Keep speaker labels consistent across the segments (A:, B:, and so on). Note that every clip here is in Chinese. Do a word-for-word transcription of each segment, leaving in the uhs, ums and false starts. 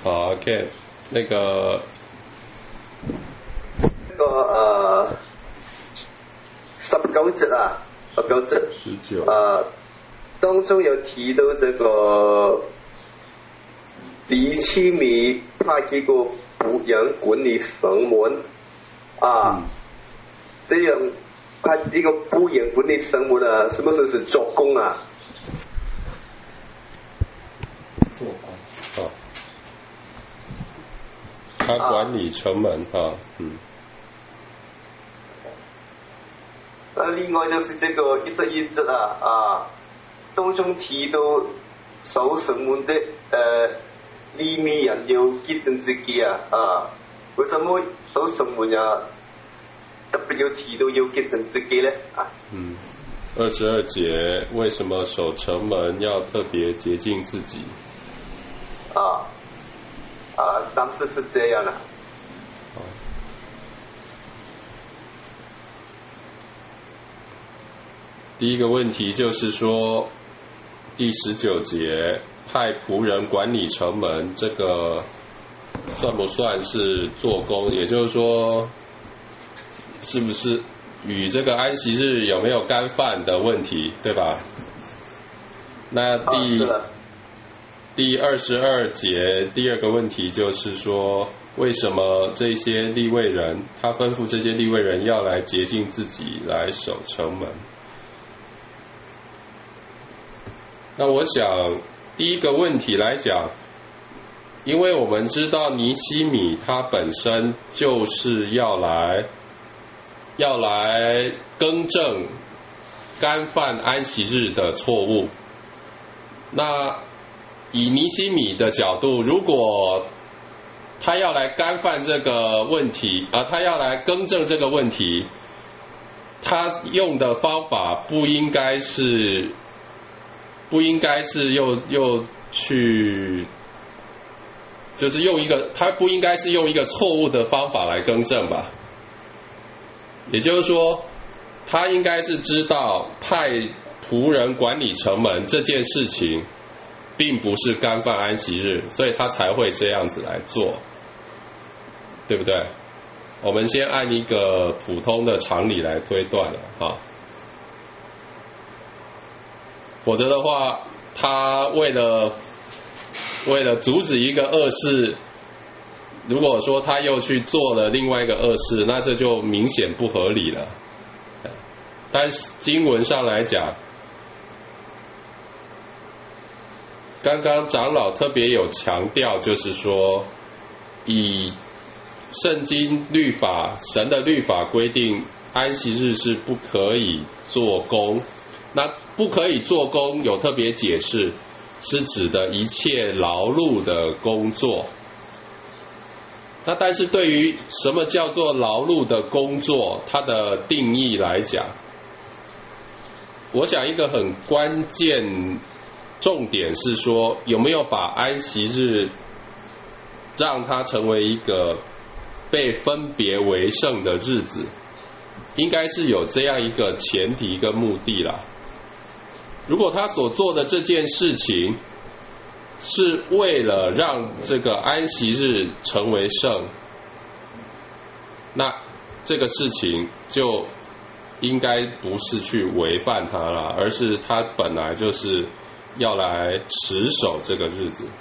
A: 好 ，OK， 那个
B: 那个呃，十九節啊，十九節，
A: 十九，
B: 呃，當中有提到這個李希米派幾個僕人管理城門啊，
A: 嗯、
B: 這樣派幾個僕人管理城門啊，是不是是做工啊？
C: 做工。
A: 好，他管理城門啊，嗯。
B: 那另外就是這個一十一節啊啊，當中提到守城門的呃利未人要潔淨自己啊啊，為什麼守城門啊特別要提到要潔淨自己呢？啊？
A: 嗯，二十二節為什麼守城門要特別潔淨自己？
B: 啊啊，暫時是這樣啦。
A: 第一個問題就是說，第十九節派僕人管理城門，這個算不算是做工？也就是說，是不是與這個安息日有沒有干犯的問題，對吧？那第、啊、第二十二節第二個問題就是說，為什麼這些利未人，他吩咐這些利未人要來潔淨自己，來守城門？那我想第一個問題來講，因為我們知道尼希米他本身就是要來要來更正干犯安息日的錯誤。那以尼希米的角度，如果他要來干犯這個問題啊，他要來更正這個問題，他用的方法不應該是不應該是又又去，就是用一個，他不應該是用一個錯誤的方法來更正吧？也就是說，他應該是知道派僕人管理城門這件事情，並不是干犯安息日，所以他才會這樣子來做，對不對？我們先按一個普通的常理來推斷了哈。否則的話，他為了為了阻止一個惡事，如果說他又去做了另外一個惡事，那這就明顯不合理了。但經文上來講，剛剛長老特別有強調，就是說，以聖經律法，神的律法規定，安息日是不可以做工。那不可以做工有特別解釋，是指的一切勞碌的工作。那但是對於什麼叫做勞碌的工作，它的定義來講，我想一個很關鍵重點是說，有沒有把安息日讓它成為一個被分別為聖的日子，應該是有這樣一個前提跟目的啦。如果他所做的這件事情是為了讓這個安息日成為聖，那這個事情就應該不是去違反它了，而是他本來就是要來持守這個日子。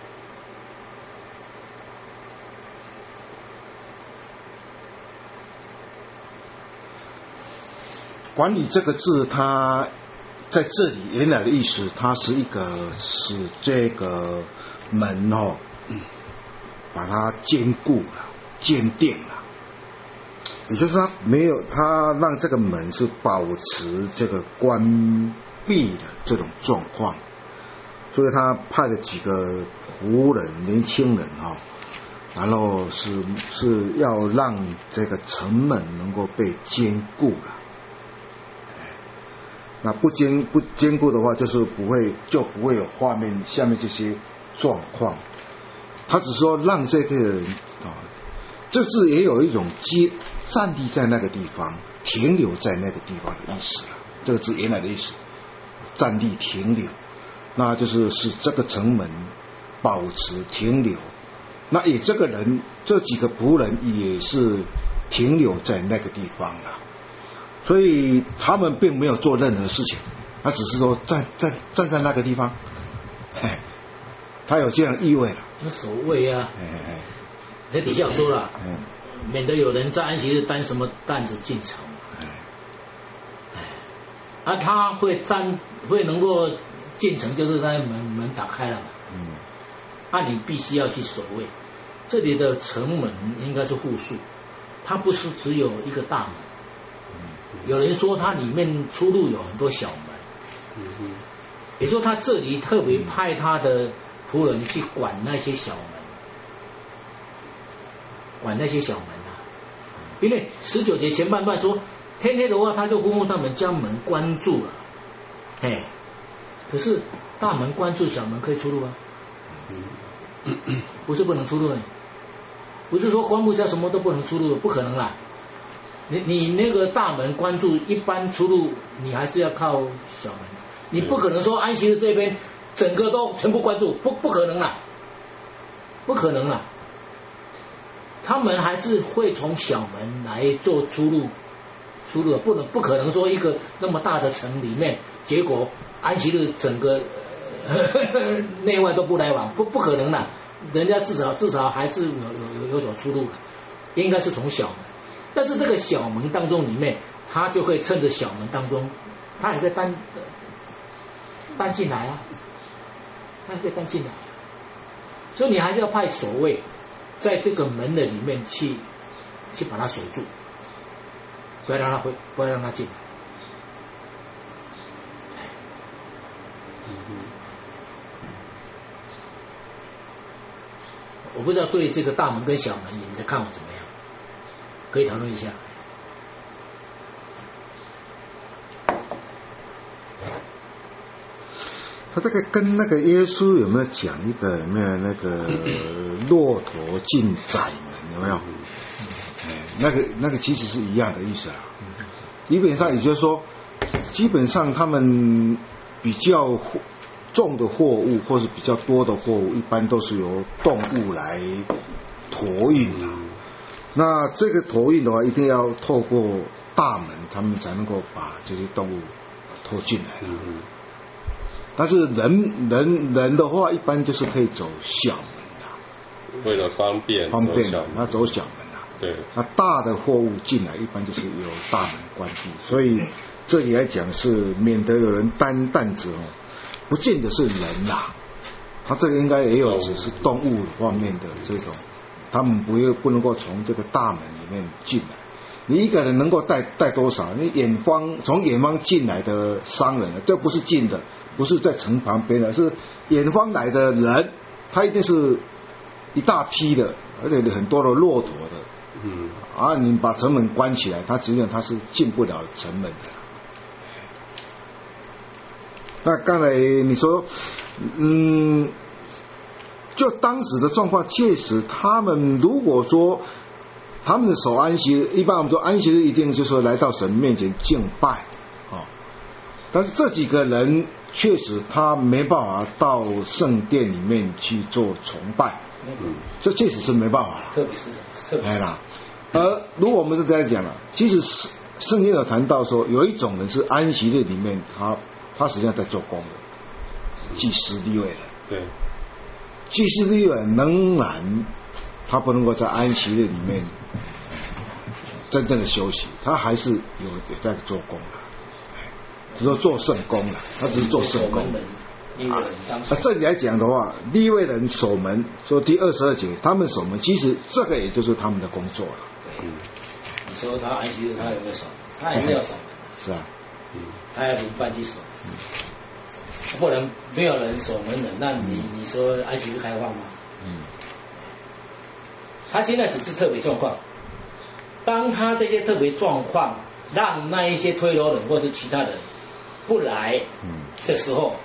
C: 管理這個字，它在這裡原來的意思，它是一個使這個門哦，把它堅固了、堅定了。也就是說，沒有它讓這個門是保持這個關閉的這種狀況，所以他派了幾個僕人、年輕人哈，然後是是要讓這個城門能夠被堅固了。那不堅不堅固的話，就是不會就不會有畫面下面這些狀況。他只說讓這個人啊，這字也有一種接站立在那個地方，停留在那個地方的意思了。這個字原來的意思，站立停留，那就是使這個城門保持停留， 那也这个人这几个仆人也是停留在那个地方了，所以他们并没有做任何事情，他只是说站站站在那个地方，嘿，他有这样意味了。
D: 那守卫啊，
C: 哎
D: 那底下说了，
C: 嗯，
D: 免得有人在安息日担什么担子进城。哎，啊，他会担会能够进城，就是那门门打开了嘛。
C: 嗯，
D: 啊，你必须要去守卫。这里的城门应该是户数，它不是只有一个大门。有人说它里面出入有很多小门，也就是说他这里特别派他的仆人去管那些小门，管那些小门啊。因为十九节前半段说，天黑的话他就吩咐他们将门关住了，哎，可是大门关住，小门可以出入啊，不是不能出入呢，不是说关不下什么都不能出入，不可能啦。你你那个大门关住，一般出入你还是要靠小门，你不可能说安息日这边整个都全部关住，不不可能啦，不可能啦。他们还是会从小门来做出入，出入不能不可能说一个那么大的城里面，结果安息日整个呃内外都不来往，不不可能啦。人家至少至少还是有有有有所出入的，应该是从小门。但是这个小门当中里面，他就会趁着小门当中，他也可以单单进来啊，他也可以单进来，所以你还是要派守卫在这个门的里面去去把它守住，不要让他回，不要让他进来。我不知道对这个大门跟小门你们的看法怎么样？可以讨论一下。
C: 他这个跟那个耶稣有没有讲一个有没有那个骆驼进窄门有没有？哎，那个那个其实是一样的意思啦。基本上也就是说，基本上他们比较重的货物或是比较多的货物，一般都是由动物来驮运的。那这个驮运的话，一定要透过大门，他们才能够把这些动物拖进来。嗯、但是人人人的话，一般就是可以走小门的，
A: 为了方便，
C: 方便的，那走小门的。
A: 对。那
C: 大的货物进来，一般就是由大门关闭。所以这里来讲是免得有人担担子哦，不见得是人啦，他这个应该也有只是动物方面的这种。他们不不能够从这个大门里面进来，你一个人能够带带多少？你远方从远方进来的商人，这不是近的，不是在城旁边的，是远方来的人，他一定是一大批的，而且很多的骆驼的，嗯，啊，你把城门关起来，他实际上他是进不了城门的。那刚才你说，嗯。就当时的状况，确实他们如果说他们的守安息日，一般我们说安息日一定就是说来到神面前敬拜啊、哦，但是这几个人确实他没办法到圣殿里面去做崇拜，嗯，这确实是没办法了，
D: 特别是特别是啦。
C: 而如果我们是这样讲了，其实圣经有谈到说，有一种人是安息日里面他他实际上在做工的，祭司利未人，
A: 对。
C: 祭司利未人仍然，他不能够在安息日里面真正的休息，他还是有有在做工的，只是说做圣工的，他只是做圣工。啊，啊，这里来讲的话，利未人守门，说第二十二节，他们守门，其实这个也就是他们的工作了。
D: 对，你说他安息日他有没有守？他还是要守门。
C: 是啊，
D: 嗯，他要轮班去守。嗯，不然没有人守门人，那你你说安息日开放吗？嗯，他现在只是特别状况，当他这些特别状况让那一些推罗人或是其他人不来的时候，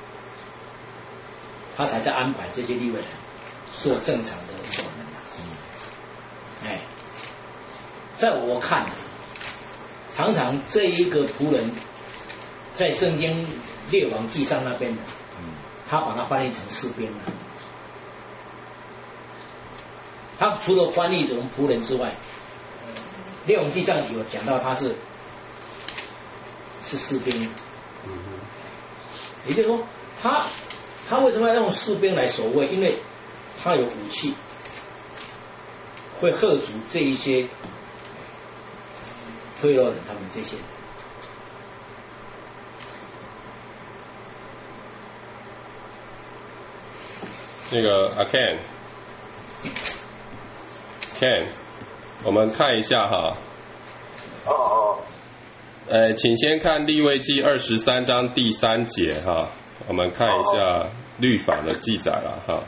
D: 他才在安排这些利未人做正常的守门啊。嗯，哎，在我看，常常这一个仆人在圣经列王纪上那边的，他把它翻译成诗篇了。 他除了翻译这种仆人之外，列王纪上有讲到他是是士兵，
A: 嗯
D: 也就是说，他他为什么要用士兵来守卫？因为他有武器，会吓阻这一些推罗人他们这些。
A: 那个阿 Ken Ken， 我们看一下哈。
B: 哦哦。
A: 呃，请先看利未记二十三章第三节哈，我们看一下律法的记载了哈。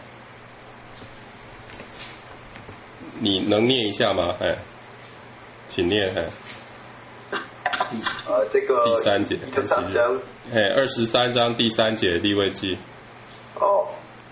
A: 你能念一下吗？哎，请念哎。
B: 呃，这个
A: 第三节，
B: 第三章，
A: 哎，二十三章第三节利未记。
B: 哦。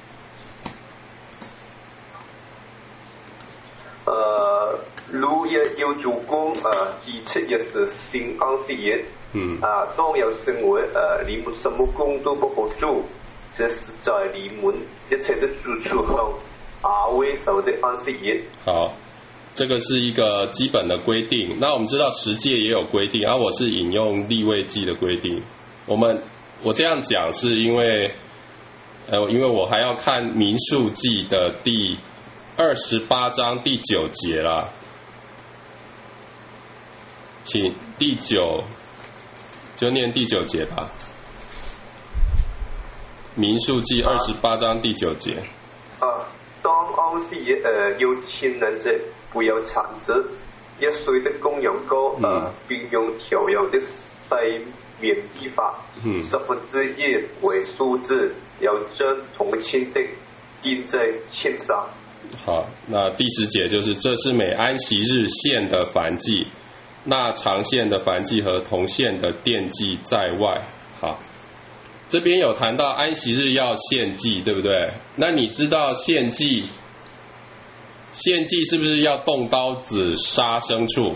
B: 呃，如也有主公呃，第七日是新安息日，
A: 嗯，
B: 啊，當有聖會，呃，你們什麼工都不可做，這是在你們一切的住處向亞威守的安息日。
A: 好，这个是一个基本的规定。那我们知道十诫也有规定，而、啊、我是引用利未记的规定。我们我这样讲是因为，呃，因为我还要看民数记的第二十八章第九节啦，请第九就念第九节吧。民数记二十八章第九节。
B: 啊，當安息日，呃，要牽人者，不要殘子，一歲的公羊羔，呃，並用調油的細麵衣法，
A: 嗯，
B: 十分之一為數字，要將銅錢的釘在籤上。
A: 好，那第十节就是这是每安息日献的燔祭，那长献的燔祭和铜献的奠祭在外。好，这边有谈到安息日要献祭，对不对？那你知道献祭，献祭是不是要动刀子杀牲畜？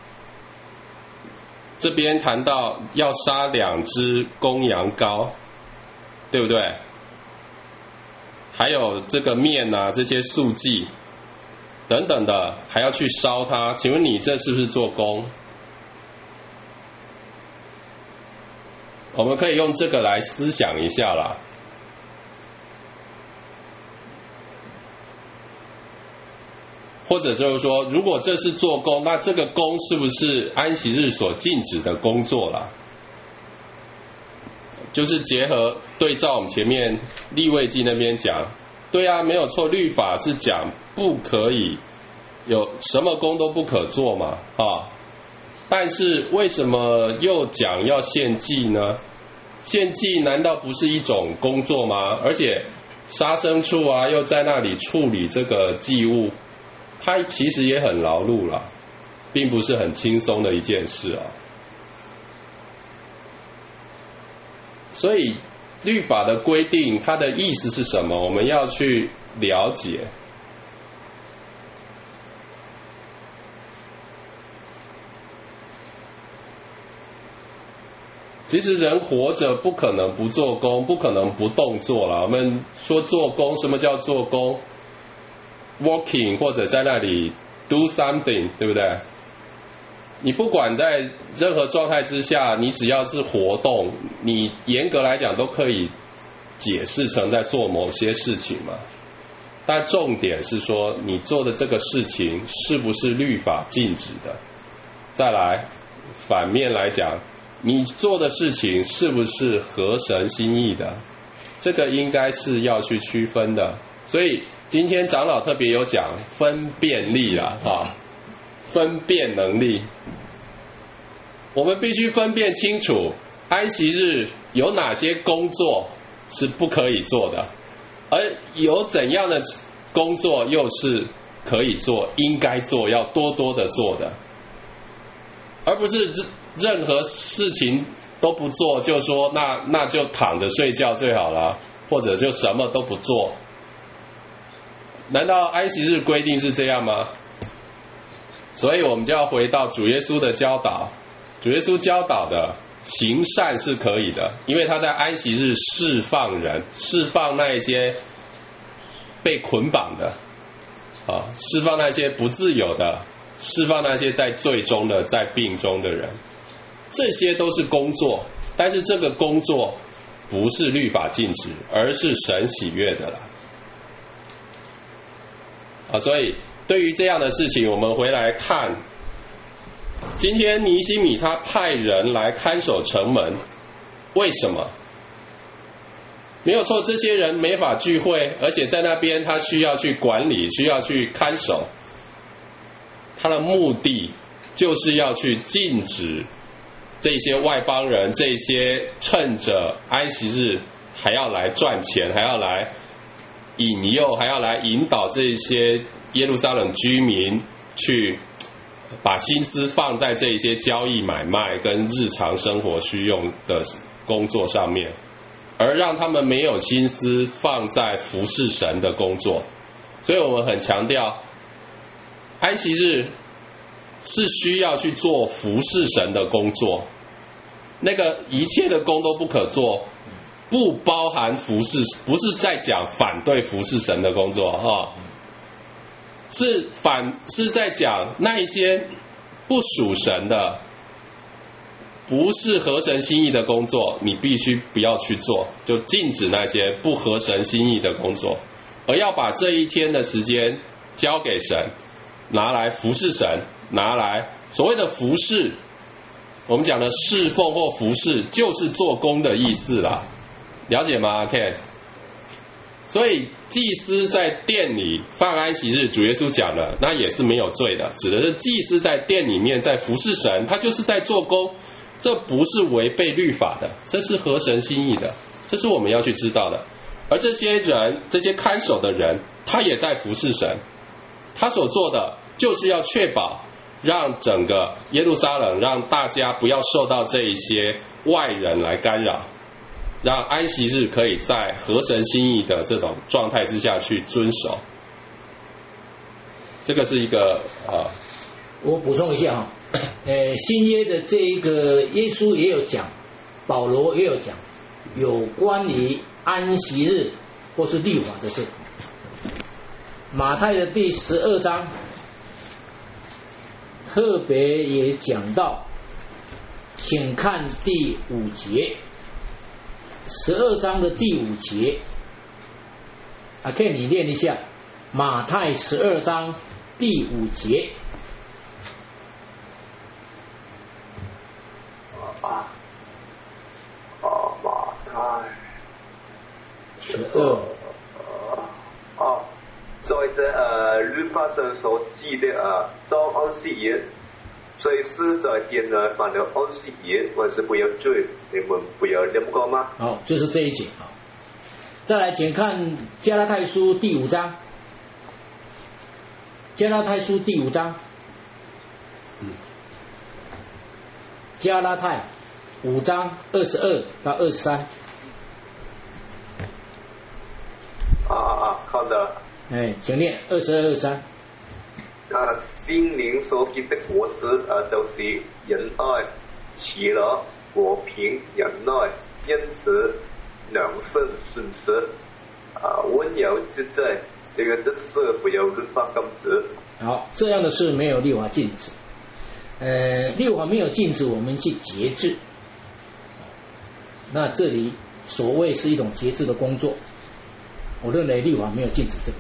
A: 这边谈到要杀两只公羊羔，对不对？还有这个面啊，这些素祭等等的，还要去烧它。请问你这是不是做工？我们可以用这个来思想一下啦。或者就是说，如果这是做工，那这个工是不是安息日所禁止的工作啦？就是结合对照我们前面利未记那边讲，对啊，没有错，律法是讲不可以有什么工都不可做嘛，啊，但是为什么又讲要献祭呢？献祭难道不是一种工作吗？而且杀牲畜啊，又在那里处理这个祭物，它其实也很劳碌啦，并不是很轻松的一件事啊。所以律法的规定它的意思是什么，我们要去了解。其实人活着不可能不做工，不可能不动作啦。我们说做工，什么叫做工？ working 或者在那里 do something， 对不对？你不管在任何状态之下，你只要是活动，你严格来讲都可以解释成在做某些事情嘛。但重点是说，你做的这个事情是不是律法禁止的？再来，反面来讲，你做的事情是不是合神心意的？这个应该是要去区分的。所以今天长老特别有讲分辨力啦，哈，分辨能力。我们必须分辨清楚，安息日有哪些工作是不可以做的，而有怎样的工作又是可以做、应该做、要多多的做的，而不是任何事情都不做，就说那那就躺着睡觉最好了，或者就什么都不做。难道安息日规定是这样吗？所以我们就要回到主耶稣的教导。主耶稣教导的行善是可以的，因为他在安息日释放人，释放那一些被捆绑的啊， 释放那些不自由的，释放那些在罪中的，在病中的人，这些都是工作，但是这个工作不是律法禁止，而是神喜悦的啦。啊，所以对于这样的事情，我们回来看，今天尼希米他派人来看守城门，为什么？没有错，这些人没法聚会，而且在那边他需要去管理，需要去看守。他的目的就是要去禁止这些外邦人，这些趁着安息日还要来赚钱，还要来引诱，还要来引导这些耶路撒冷居民去把心思放在这些交易买卖跟日常生活需用的工作上面，而让他们没有心思放在服侍神的工作。所以我们很强调，安息日是需要去做服侍神的工作，那个一切的工都不可做，不包含服侍，不是在讲反对服侍神的工作哈，是反是在讲那一些不属神的，不是合神心意的工作，你必须不要去做，就禁止那些不合神心意的工作，而要把这一天的时间交给神，拿来服侍神，拿来所谓的服侍，我们讲的侍奉或服侍，就是做工的意思啦，了解吗 ？Ken？ 所以祭司在殿里放安息日，主耶稣讲了，那也是没有罪的，指的是祭司在殿里面在服侍神，他就是在做工，这不是违背律法的，这是合神心意的，这是我们要去知道的。而这些人，这些看守的人，他也在服侍神，他所做的就是要确保让整个耶路撒冷，让大家不要受到这一些外人来干扰，让安息日可以在合神心意的这种状态之下去遵守。这个是一个呃，
D: 我补充一下哈，呃，新约的这一个耶稣也有讲，保罗也有讲，有关于安息日或是律法的事。马太的第十二章特别也讲到，请看第五节，十二章的第五节，啊，可以你念一下，马太十二章第五节。
B: 啊啊，马太
D: 十二
B: 啊，在这呃律法上所记的啊，当安息日，随时在殿内犯了安息日，还是不要罪，你们不要这么讲吗？
D: 好，就是这一节啊。再来，请看加拉太书第五章，加拉太书第五章，
A: 嗯，
D: 加拉太五章二十二到二十三。
B: 啊啊啊，看到。
D: 哎，请念二十二、二十三。
B: 啊，心灵所结的果子啊，就是仁爱、喜乐、和平、忍耐、恩慈、良善、信实啊，温柔之在，这个都是不要律法禁止。
D: 好，这样的事没有律法禁止。呃，律法没有禁止我们去节制。那这里所谓是一种节制的工作，我认为律法没有禁止这个。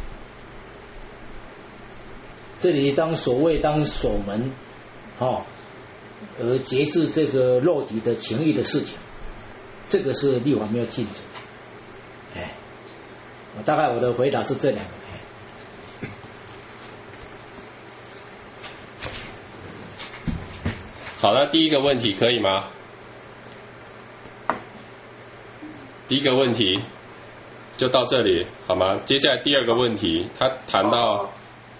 D: 这里当所谓当守门，哦，而节制这个肉体的情欲的事情，这个是律法没有禁止。哎，我大概我的回答是这两个。
A: 好，那第一个问题可以吗？第一个问题就到这里好吗？接下来第二个问题，他谈到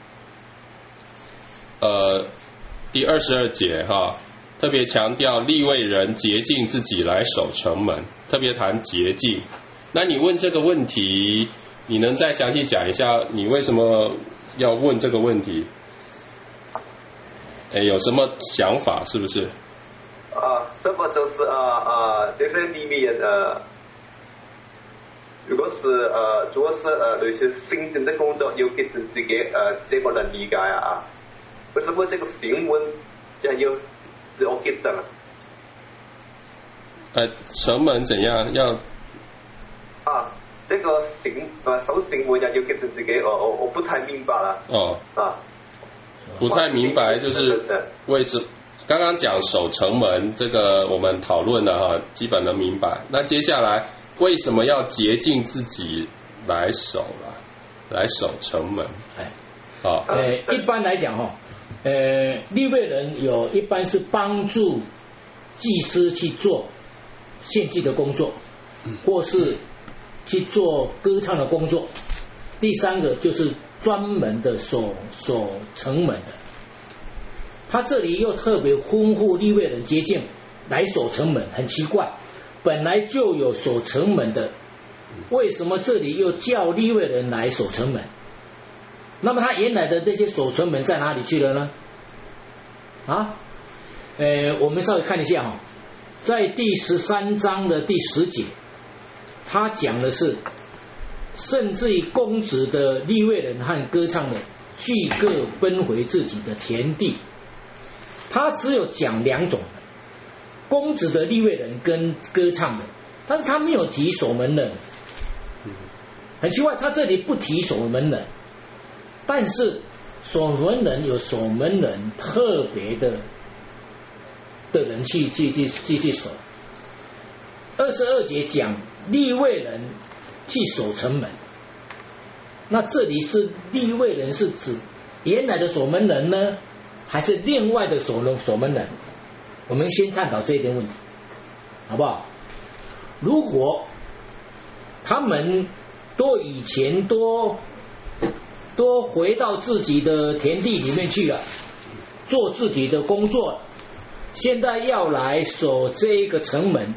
A: 呃第二十二节哈，特别强调利未人洁净自己来守城门，特别谈洁净。那你问这个问题，你能再详细讲一下你为什么要问这个问题？哎，有什么想法？是不是？
B: 啊，什么就是啊啊，这些里面呃如果是呃，如果是呃那些行政的工作有给自己呃这个能理解啊，为什么这个新闻要有自我给整？
A: 呃，城门怎样要？
B: 啊，这个新呃收新闻要有给自己，我我我不太明白了。
A: 哦。
B: 啊。
A: 不太明白，就是为什刚刚讲守城门这个我们讨论了哈，基本能明白。那接下来为什么要竭尽自己来守了，来守城门？
D: 哎，
A: 好，
D: 呃，一般来讲哈，呃，利未人有一般是帮助祭司去做献祭的工作，或是去做歌唱的工作。第三个就是专门的守守城门的，他这里又特别吩咐利未人接近来守城门，很奇怪，本来就有守城门的，为什么这里又叫利未人来守城门？那么他原来的这些守城门在哪里去了呢？啊，呃，我们稍微看一下哈、哦，在第十三章的第十节，他讲的是。甚至于公子的利未人和歌唱的俱各奔回自己的田地，他只有讲两种，公子的利未人跟歌唱的，但是他没有提守门人，很奇怪，他这里不提守门人，但是守门人有守门人特别的的人去去去去去守。二十二节讲利未人去守城门，那这里是利未人是指原来的守门人呢，还是另外的守守门人？我们先探讨这一点问题，好不好？如果他们都以前都都回到自己的田地里面去了，做自己的工作，现在要来守这个城门，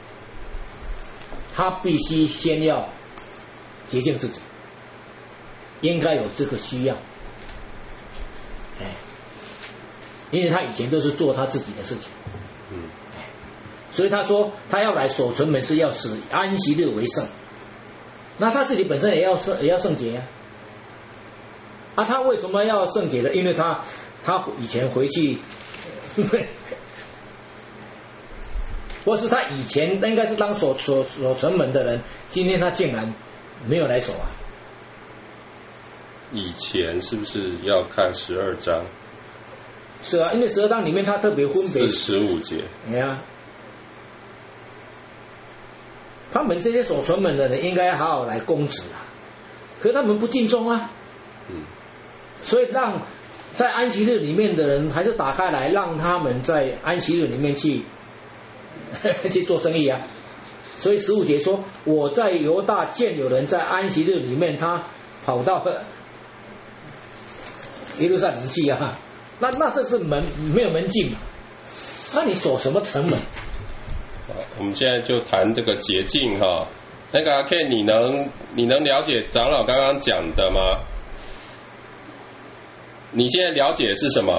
D: 他必须先要洁净自己，应该有这个需要，哎，因为他以前都是做他自己的事情，嗯，哎，所以他说他要来守城门是要使安息日为圣，那他自己本身也要圣也要圣洁啊，啊，他为什么要圣洁呢？因为他他以前回去，或是他以前应该是当守守守城门的人，今天他竟然没有来守啊？
A: 以前是不是要看十二章？
D: 是啊，因为十二章里面他特别分别
A: 四十五节。
D: 哎呀，他们这些守城门的人应该好好来供职啊，可是他们不尽忠啊，嗯，所以让在安息日里面的人还是打开来，让他们在安息日里面去去做生意啊。所以十五节说，我在犹大见有人在安息日里面，他跑到耶路撒冷去啊，那那这是门没有门禁嘛？那你守什么城门？
A: 好，我们现在就谈这个洁净哈。那个阿 Ken， 你能你能了解长老刚刚讲的吗？你现在了解是什么？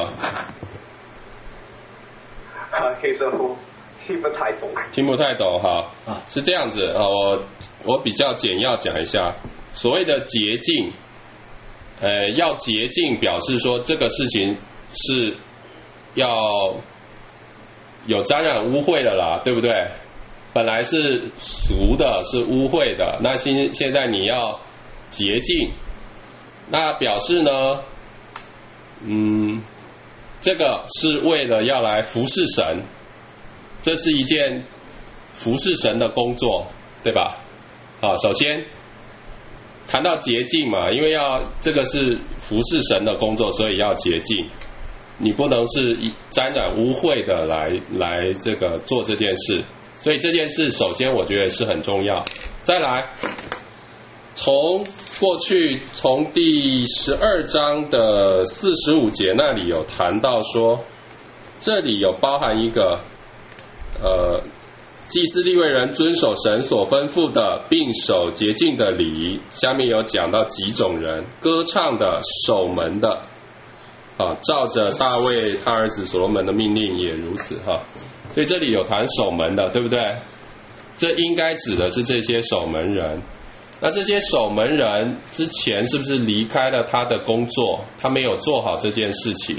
B: 啊，其实我听不太懂。
A: 听不太懂哈，啊，是这样子啊，我我比较简要讲一下，所谓的洁净，呃，要洁净表示说这个事情是要有沾染污秽的啦，对不对？本来是俗的，是污秽的，那现现在你要洁净，那表示呢，嗯，这个是为了要来服侍神，这是一件服侍神的工作，对吧？好，首先谈到洁净嘛，因为要这个是服侍神的工作，所以要洁净。你不能是沾染污秽的来来这个做这件事，所以这件事首先我觉得是很重要。再来，从过去从第十二章的四十五节那里有谈到说，这里有包含一个呃祭司利未人遵守神所吩咐的，并守洁净的礼。下面有讲到几种人：歌唱的、守门的。啊，照着大卫他儿子所罗门的命令也如此哈，所以这里有谈守门的，对不对？这应该指的是这些守门人。 那这些守门人之前是不是离开了他的工作？他没有做好这件事情，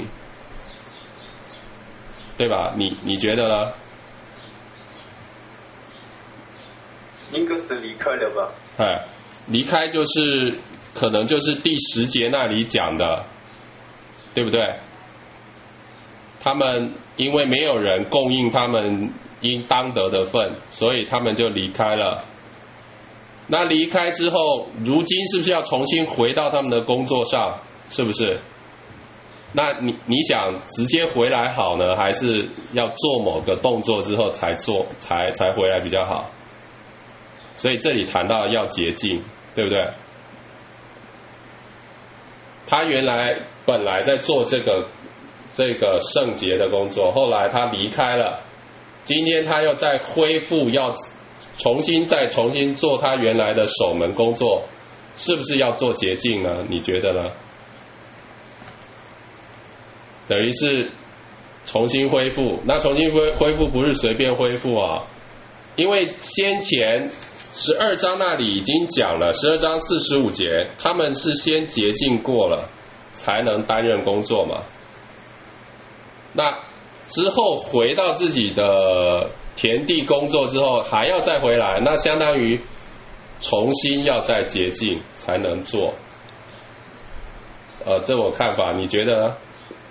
A: 对吧？你你觉得呢？
B: 应该是离开了吧？
A: 哎，离开就是可能就是第十节那里讲的，对不对？他们因为没有人供应他们应当得的份，所以他们就离开了。那离开之后，如今是不是要重新回到他们的工作上？是不是？那你你想直接回来好呢，还是要做某个动作之后才做，才才回来比较好？所以这里谈到要洁净，对不对？他原来本来在做这个这个圣洁的工作，后来他离开了，今天他又再恢复，要重新再重新做他原来的守门工作，是不是要做洁净呢？你觉得呢？等于是重新恢复，那重新恢恢复不是随便恢复啊，因为先前十二章那里已经讲了，十二章四十五节，他们是先洁净过了，才能担任工作嘛。那之后回到自己的田地工作之后，还要再回来，那相当于重新要再洁净才能做。呃，这我看法，你觉得呢？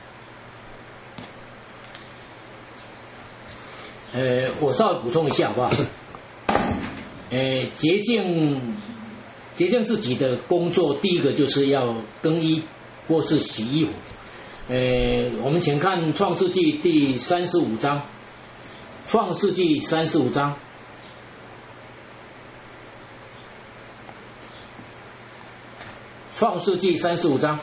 D: 呃，我稍微补充一下，好不好？呃，洁净洁净自己的工作，第一个就是要更衣或是洗衣服。呃，我们请看创世纪第三十五章，创世纪三十五章。创世纪三十五章，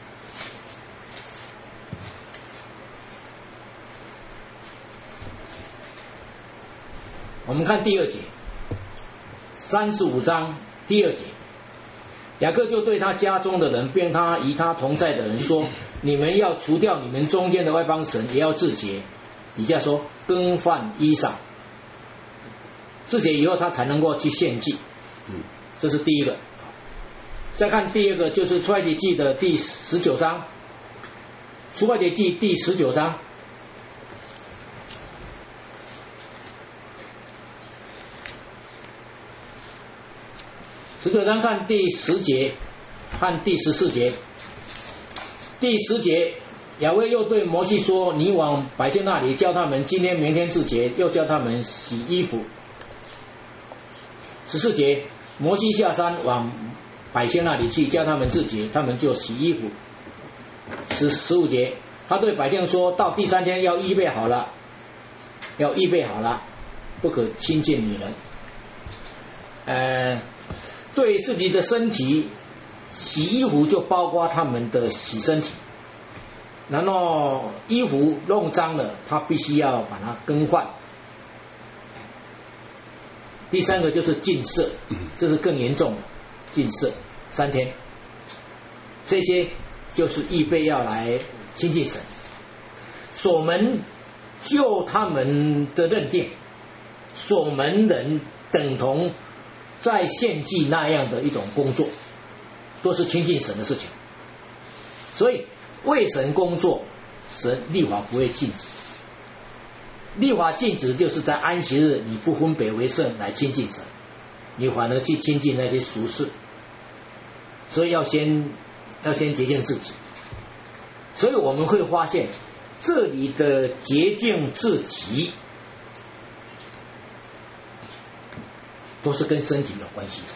D: 我们看第二节，三十五章第二节，雅各就对他家中的人，并他与他同在的人说：你们要除掉你们中间的外邦神，也要自洁。底下说更换衣裳，自洁以后他才能够去献祭。嗯，这是第一个。再看第二个，就是出埃及记的第十九章，出埃及记第十九章。十九章看第十节和第十四节。第十节，亚威又对摩西说：你往百姓那里，叫他们今天明天自洁，又叫他们洗衣服。十四节，摩西下山往百姓那里去，叫他们自洁，他们就洗衣服。十十五节，他对百姓说：到第三天要预备好了，要预备好了，不可亲近女人。呃，对自己的身体洗衣服，就包括他们的洗身体。然后衣服弄脏了，他必须要把它更换。第三个就是禁色，这是更严重的禁色三天。这些就是预备要来亲近神。所门就他们的认定，所门人等同在献祭那样的一种工作，都是亲近神的事情。所以为神工作，神律法不会禁止。律法禁止就是在安息日你不分别为圣来亲近神，你反而去亲近那些俗事。所以要先要先洁净自己。所以我们会发现这里的洁净自己都是跟身体有关系的。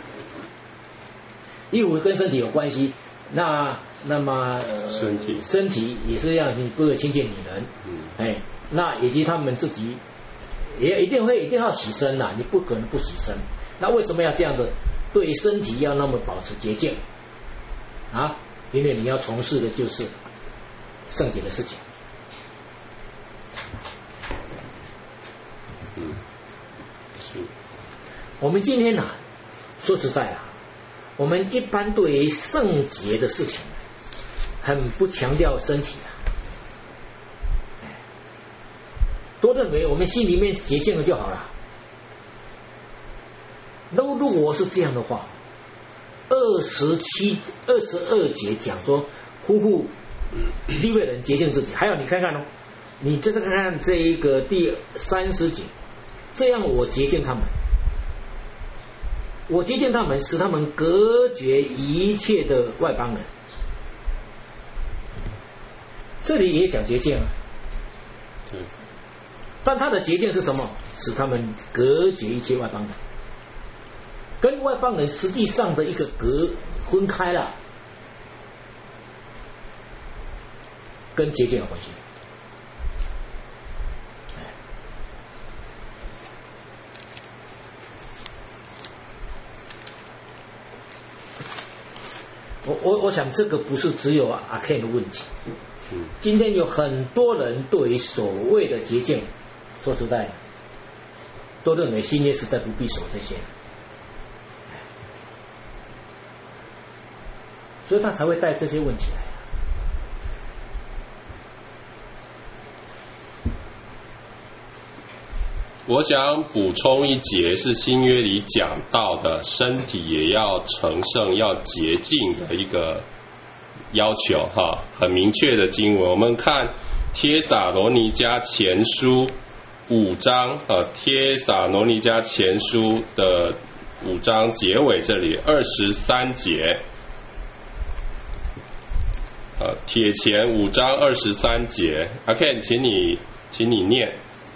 D: 衣服跟身体有关系，那那么、呃、
A: 身体
D: 身体也是让你不可亲近女人，嗯，哎，那以及他们自己也一定会一定要洗身啦，你不可能不洗身。那为什么要这样的对身体要那么保持洁净啊？因为你要从事的就是圣洁的事情。
A: 嗯，是。
D: 我们今天啊，说实在啊，我们一般对于圣洁的事情很不强调身体啊，都认为我们心里面洁净了就好了。那如果是这样的话， 二十七、二十二节讲说，夫妇利未人洁净自己。还有你看看哦，你再看看这一个第三十节，这样我洁净他们，我洁净他们，使他们隔绝一切的外邦人。这里也讲洁净啊，但他的洁净是什么？使他们隔绝一切外邦人，跟外邦人实际上的一个隔分开了，跟洁净有关系。我我我想这个不是只有阿 Ken 的问题。今天有很多人对于所谓的洁净，说实在的，都认为新约时代不必守这些，所以他才会带这些问题来。
A: 我想补充一节，是新约里讲到的，身体也要成圣、要洁净的一个要求哈，很明确的经文。我们看帖撒罗尼迦前书五章啊，帖撒罗尼迦前书的五章结尾这里二十三节，呃，帖前五章二十三节，阿 Ken， 请你，请你念。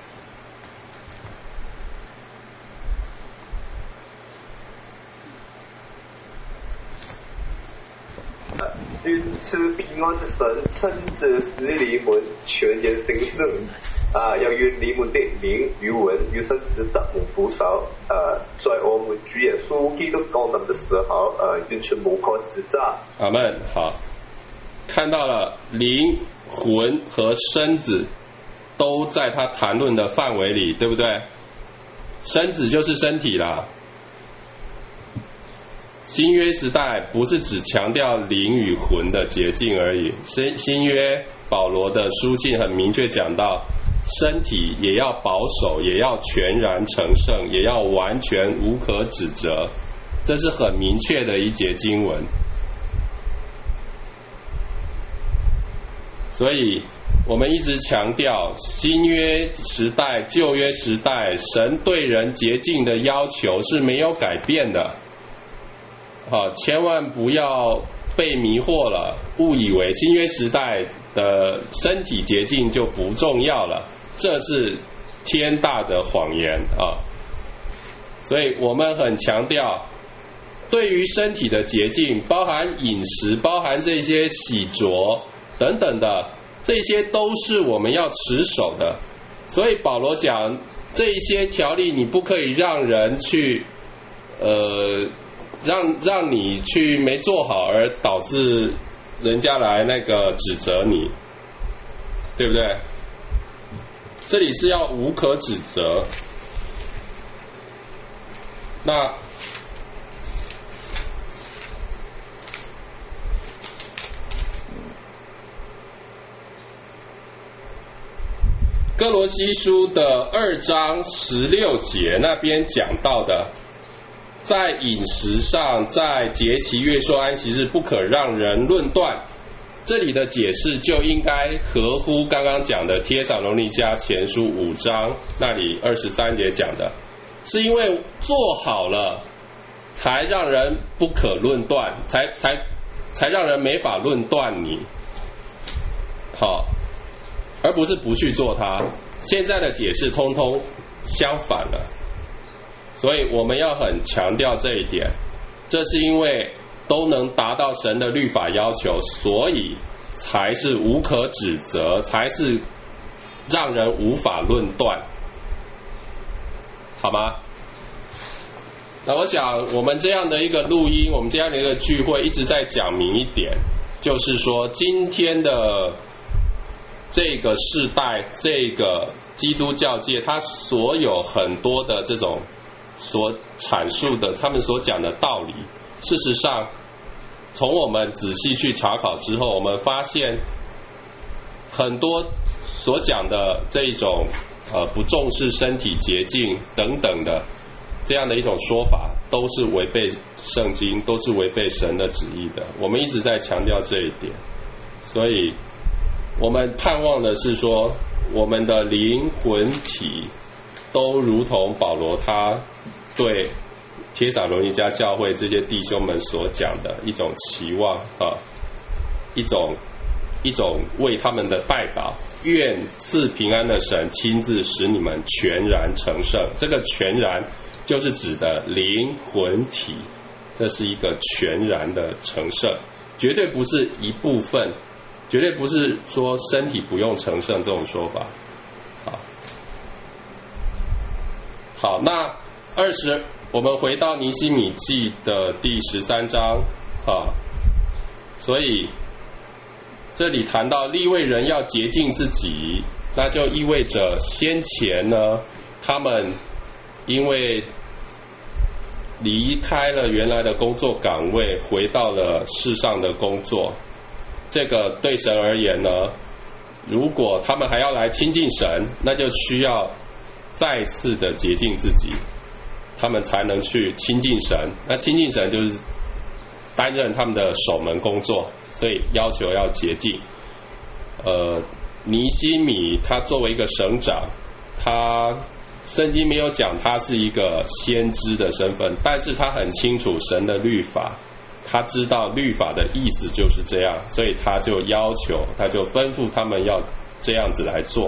B: 愿赐平安的神亲自使你们全然成圣啊！要愿你们的灵与魂与身子得蒙福寿啊！在我们主耶稣基督降临的时候，呃，完全无可指责。
A: 阿们。好，看到了灵、魂和身子都在他谈论的范围里，对不对？身子就是身体啦。新约时代不是只强调灵与魂的洁净而已，新新约保罗的书信很明确讲到，身体也要保守，也要全然成圣，也要完全无可指责，这是很明确的一节经文。所以我们一直强调，新约时代、旧约时代，神对人洁净的要求是没有改变的。好，千万不要被迷惑了，误以为新约时代的身体洁净就不重要了，这是天大的谎言啊！所以我们很强调，对于身体的洁净，包含饮食，包含这些洗濯等等的，这些都是我们要持守的。所以保罗讲，这一些条例你不可以让人去，呃。让让你去没做好，而导致人家来那个指责你，对不对？这里是要无可指责。那哥罗西书的二章十六节那边讲到的，在饮食上，在节期、月朔、安息日不可让人论断，这里的解释就应该合乎刚刚讲的帖撒罗尼迦前书五章那里二十三节讲的，是因为做好了才让人不可论断，才才才让人没法论断你，好，而不是不去做它。现在的解释通通相反了。所以我们要很强调这一点，这是因为都能达到神的律法要求，所以才是无可指责，才是让人无法论断，好吗？那我想我们这样的一个录音，我们这样的一个聚会一直在讲明一点，就是说今天的这个世代，这个基督教界，它所有很多的这种所阐述的他们所讲的道理，事实上从我们仔细去查考之后，我们发现很多所讲的这一种呃不重视身体洁净等等的， 这样的一种说法，都是违背圣经，都是违背神的旨意的。我们一直在强调这一点，所以我们盼望的是说，我们的灵魂体都如同保罗他对帖撒罗尼迦教会这些弟兄们所讲的一种期望啊，一种一种为他们的代祷，愿赐平安的神亲自使你们全然成圣。这个全然就是指的灵魂体，这是一个全然的成圣，绝对不是一部分，绝对不是说身体不用成圣这种说法。好，好，那二十，我们回到尼希米记的第十三章啊，所以这里谈到利未人要洁净自己，那就意味着先前呢，他们因为离开了原来的工作岗位，回到了世上的工作，这个对神而言呢，如果他们还要来亲近神，那就需要再次的洁净自己，他们才能去亲近神。那亲近神就是担任他们的守门工作，所以要求要洁净。呃，尼希米他作为一个省长，他圣经没有讲他是一个先知的身份，但是他很清楚神的律法，他知道律法的意思就是这样，所以他就要求，他就吩咐他们要这样子来做。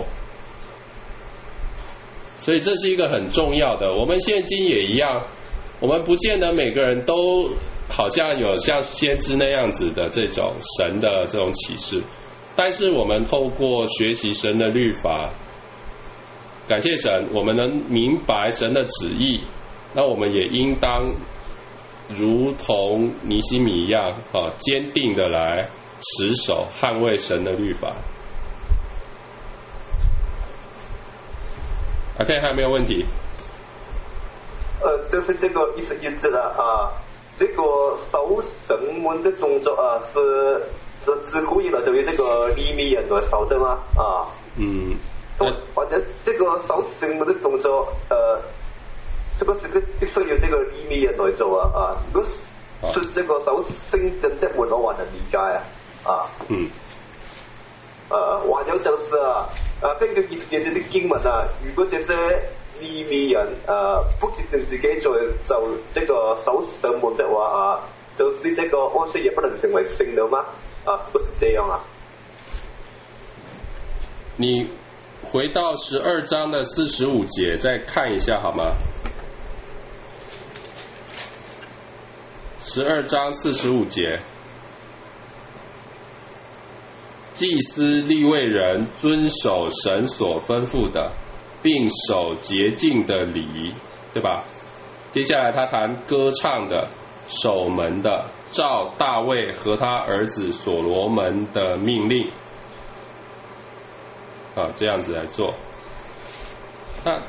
A: 所以这是一个很重要的，我们现今也一样，我们不见得每个人都好像有像先知那样子的这种神的这种启示，但是我们透过学习神的律法，感谢神，我们能明白神的旨意，那我们也应当如同尼希米一样啊，坚定的来持守捍卫神的律法。OK， 还有没有问题？
B: 呃，就是这个意思一致了啊。这个守神门的动作啊，是是自古以来就有这个利未人来守的吗？啊，
A: 嗯，
B: 反正这个守神门的动作，呃，是不是必须要这个利未人来做啊？啊，如果是这个守圣殿的门，我还能理解啊。啊，
A: 嗯。
B: 呃，还有就是啊，啊，根据以前的经文啊，如果这些利未人呃不决定自己做走这个守神门的话啊，就是这个安息也不能成为圣了吗？啊，是不是这样啊？
A: 你回到十二章的四十五节再看一下好吗？十二章四十五节。祭司利未人遵守神所吩咐的，并守洁净的礼，对吧？接下来他谈歌唱的、守门的，照大卫和他儿子所罗门的命令，啊，这样子来做。那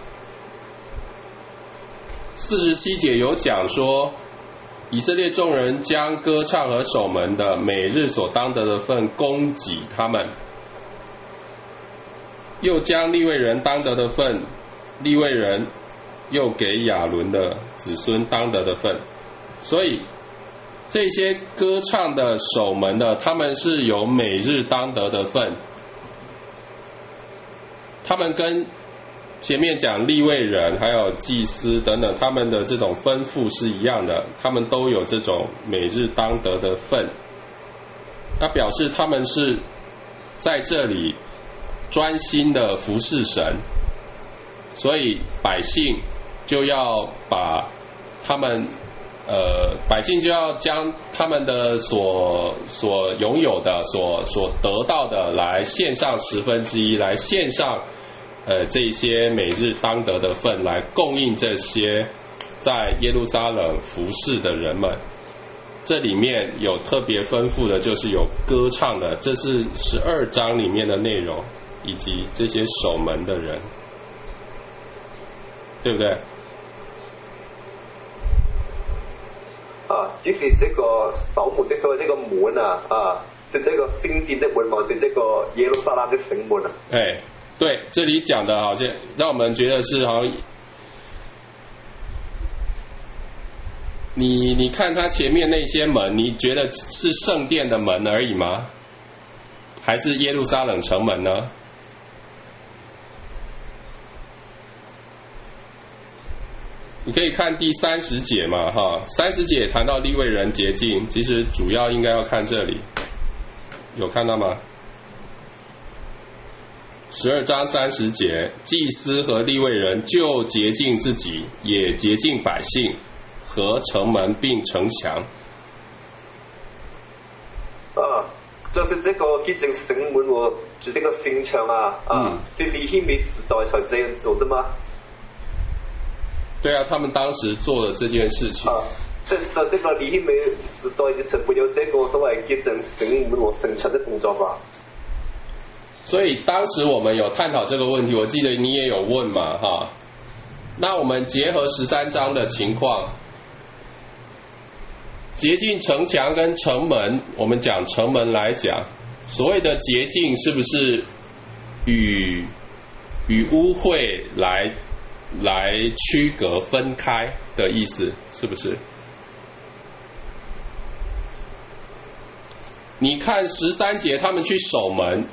A: 四十七节有讲说，以色列众人将歌唱和守门的每日所当得的份供给他们，又将利未人当得的份，利未人又给亚伦的子孙当得的份。所以这些歌唱的、守门的，他们是有每日当得的份，他们跟前面讲利未人还有祭司等等，他们的这种吩咐是一样的，他们都有这种每日当得的份。那表示他们是在这里专心的服侍神，所以百姓就要把他们呃，百姓就要将他们的所所拥有的、所所得到的来献上十分之一，来献上。呃，这些每日当得的份来供应这些在耶路撒冷服侍的人们。这里面有特别吩咐的，就是有歌唱的，这是十二章里面的内容，以及这些守门的人，对不对？
B: 啊，就是这个守门的所谓这个门啊，啊，是这个圣殿的门嘛，是这个耶路撒冷的城门啊。
A: 哎。对，这里讲的好像让我们觉得是好像你你看它前面那些门，你觉得是圣殿的门而已吗？还是耶路撒冷城门呢？你可以看第三十节嘛，哈，三十节谈到利未人洁净，其实主要应该要看这里，有看到吗？十二章三十节，祭司和利未人就洁净自己，也洁净百姓和城门并城墙。
B: 啊，就是这个洁净城门和就这个城墙啊，啊，
A: 嗯，
B: 是尼希米时代才这样做的吗？
A: 对啊，他们当时做了这件事情。
B: 啊，这是这个尼希米时代的时候有这个所谓洁净城门和城墙的动作吧？
A: 所以当时我们有探讨这个问题，我记得你也有问嘛，哈。那我们结合十三章的情况，洁净城墙跟城门，我们讲城门来讲，所谓的洁净是不是与与污秽来来区隔分开的意思？是不是？你看十三节，他们去守门。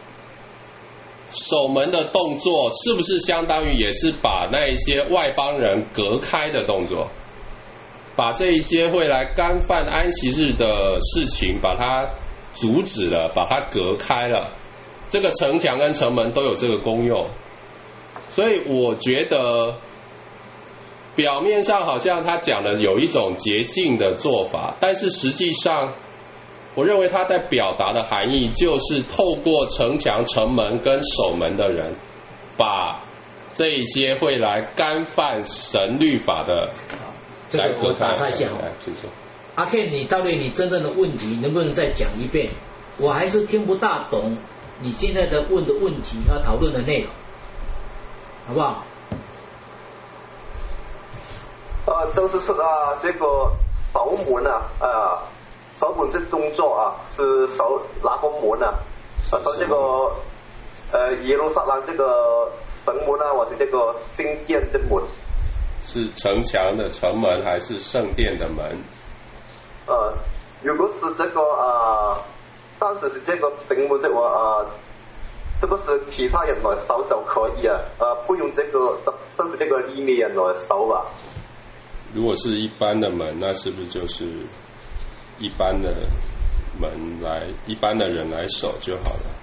A: 守门的动作是不是相当于也是把那一些外邦人隔开的动作，把这一些会来干犯安息日的事情把它阻止了，把它隔开了。这个城墙跟城门都有这个功用，所以我觉得表面上好像他讲的有一种洁净的做法，但是实际上我认为他在表达的含义就是透过城墙、城门跟守门的人，把这一些会来干犯神律法的，
D: 这个我打岔一下。阿 Ken， 你到底你真正的问题能不能再讲一遍？我还是听不大懂你现在的问的问题和讨论的内容，好不好？
B: 啊，就是说啊，这个守门啊，啊。守门这动作啊，是守哪个门啊？守这个呃耶路撒冷这个城门啊，或者这个圣殿的门？
A: 是城墙的城门还是圣殿的门？
B: 呃，如果是这个啊，当时是这个城门的话啊，是不是其他人来守就可以啊？啊，不用这个甚至这个利未人来守吧？
A: 如果是一般的门，那是不是就是一般的门来，一般的人来守就好了？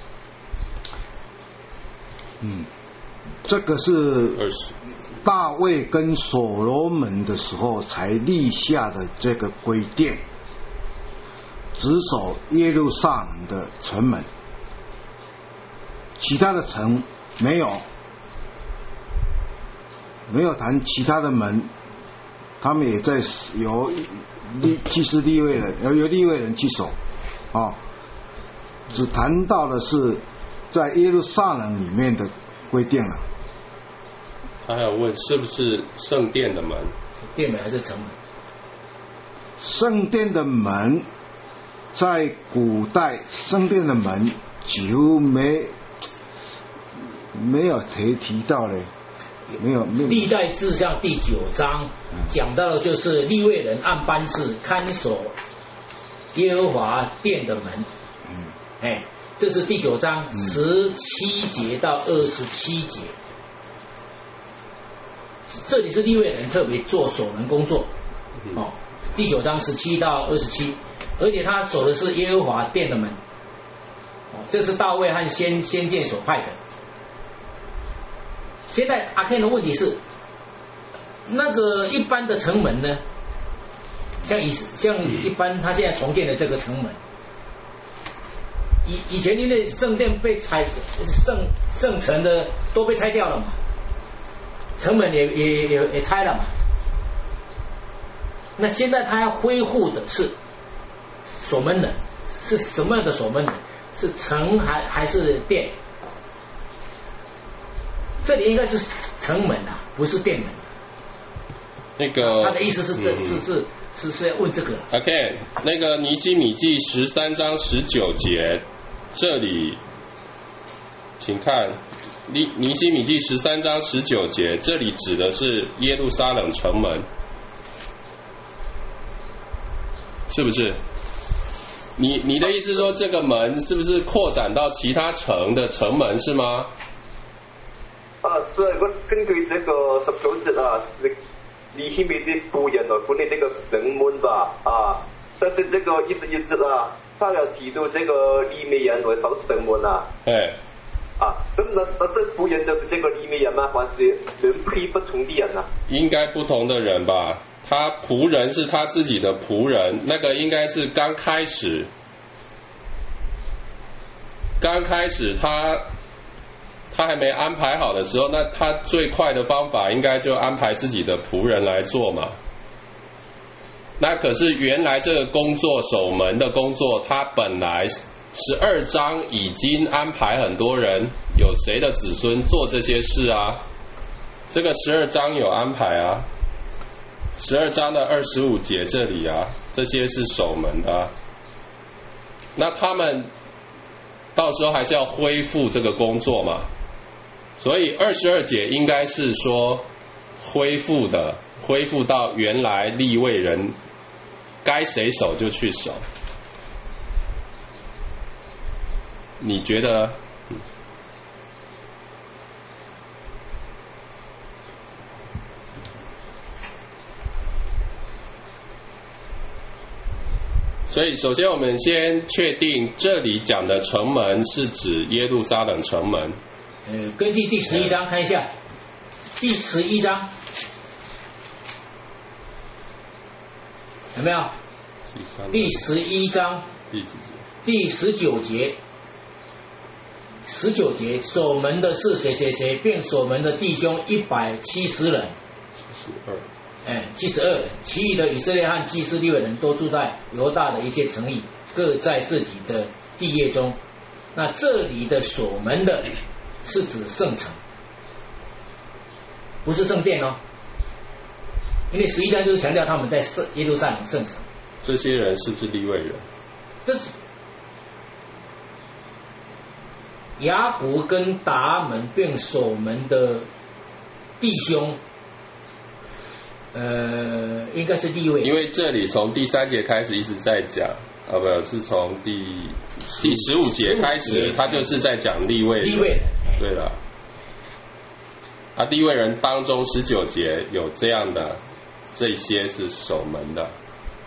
C: 嗯，这个是大卫跟所罗门的时候才立下的这个规定，只守耶路撒冷的城门，其他的城没有，没有谈其他的门，他们也在由利祭司利未人，由由利未人去守，啊、哦，只谈到的是在耶路撒冷里面的规定了。
A: 他还有问是不是圣殿的门？
D: 殿门还是城门？
C: 圣殿的门，在古代圣殿的门几乎没没有提提到嘞。没有，没有。
D: 历代志上第九章讲到的就是利未人按班次看守耶和华殿的门。嗯，哎，这是第九章十七节到二十七节。这里是利未人特别做守门工作。哦，第九章十七到二十七，而且他守的是耶和华殿的门。哦，这是大卫和先先见所派的。现在阿 Ken 的问题是，那个一般的城门呢？像以像一般他现在重建的这个城门，以以前因为圣殿被拆，圣圣城的都被拆掉了嘛，城门也也也也拆了嘛。那现在他要恢复的是守门人，是什么样的守门人？是城还还是殿？这里应该是城门啊，不是殿门。
A: 那个
D: 他的意思是这、嗯、是是是是要问这个。
A: OK， 那个尼希米记十三章十九节，这里，请看尼尼希米记十三章十九节，这里指的是耶路撒冷城门。 是不是？你你的意思说这个门是不是扩展到其他城的城门是吗？
B: 啊，是我根据这个十九节啊，尼希米的仆人啊管理这个城门吧啊，但是这个一十一节啊，他有提到这个利未人来守城门啊。
A: 哎。
B: 啊，那那那这仆人就是这个利未人吗？还是人配不同的人啊？
A: 应该不同的人吧。他仆人是他自己的仆人，那个应该是刚开始，刚开始他他还没安排好的时候，那他最快的方法应该就安排自己的仆人来做嘛。那可是原来这个工作守门的工作，他本来十二章已经安排很多人，有谁的子孙做这些事啊？这个十二章有安排啊。十二章的二十五节这里啊，这些是守门的啊。那他们到时候还是要恢复这个工作嘛，所以二十二节应该是说恢复的，恢复到原来利未人该谁守就去守。你觉得？所以，首先我们先确定，这里讲的城门是指耶路撒冷城门。
D: 呃，根据第十一章看一下，第十一章有没有？第十一章
A: 第几节？
D: 第十九节。十九节，守门的是谁谁谁，并守门的弟兄一百七十人。
A: 七十二。
D: 哎，七十二人，其余的以色列和祭司利未人都住在犹大的一切城邑，各在自己的地业中。那这里的守门的是指圣城，不是圣殿哦，因为十一章就是强调他们在圣耶路撒冷圣城。
A: 这些人是不是利未人？
D: 这是雅古跟达门并守门的弟兄。呃，应该是利未，
A: 因为这里从第三节开始一直在讲，啊，不是从第第十五节开始，他就是在讲利未人。
D: 利未人，
A: 对了，啊，利未人当中十九节有这样的，这些是守门的。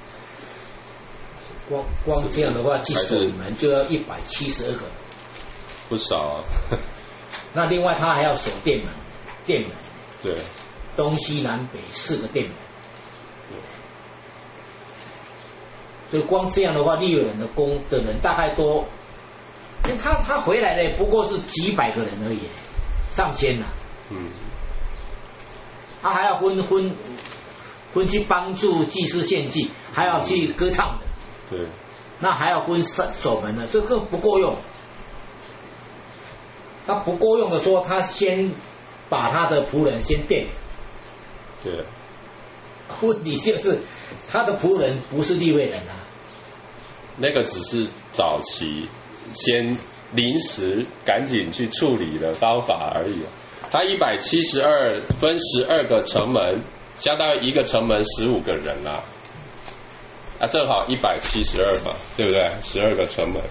D: 光光这样的话，去守门就要一百七十二个，
A: 不少啊。
D: 那另外他还要守殿门，殿门。
A: 对。
D: 东西南北四个殿门，所以光这样的话，利未人的工的人大概多，因为他他回来的不过是几百个人而已，上千呐、啊。
A: 嗯。
D: 他还要分分分去帮助祭司献祭，还要去歌唱的。
A: 对。
D: 那还要分守门的，这个不够用。他不够用的说，他先把他的仆人先垫。
A: 对，
D: 问题就是他的仆人不是利未人啊。
A: 那个只是早期先临时赶紧去处理的方法而已。他一百七十二分十二个城门，相当于一个城门十五个人啦、啊。啊，正好一百七十二嘛，对不对？十二个城门。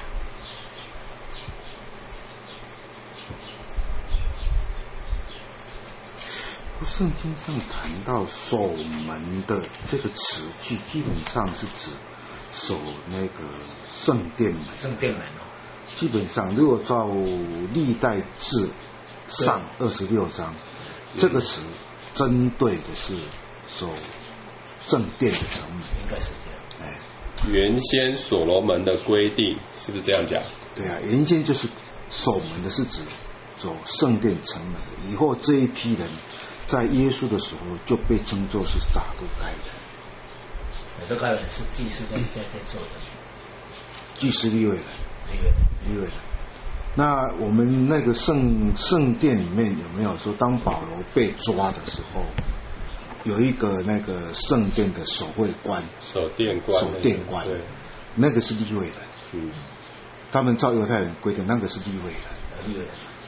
C: 圣经上谈到守门的这个词句，基本上是指守那个圣殿门。
D: 圣殿门哦。
C: 基本上，如果照历代志上二十六章，这个词针对的是守圣殿的城门。
D: 应该是这样。
C: 哎，
A: 原先所罗门的规定是不是这样讲？
C: 对啊，原先就是守门的是指走圣殿城门，以后这一批人。在耶稣的时候就被称作是撒都该人，
D: 撒都该人是祭司在在在做的，
C: 祭司利未人，
D: 利未人，
C: 利未人。那我们那个圣圣殿里面有没有说，当保罗被抓的时候，有一个那个圣殿的守卫官，
A: 守殿官，
C: 守殿官，对，那个是利未人。嗯，他们照犹太人规定，那个是利未人。
D: 利未人。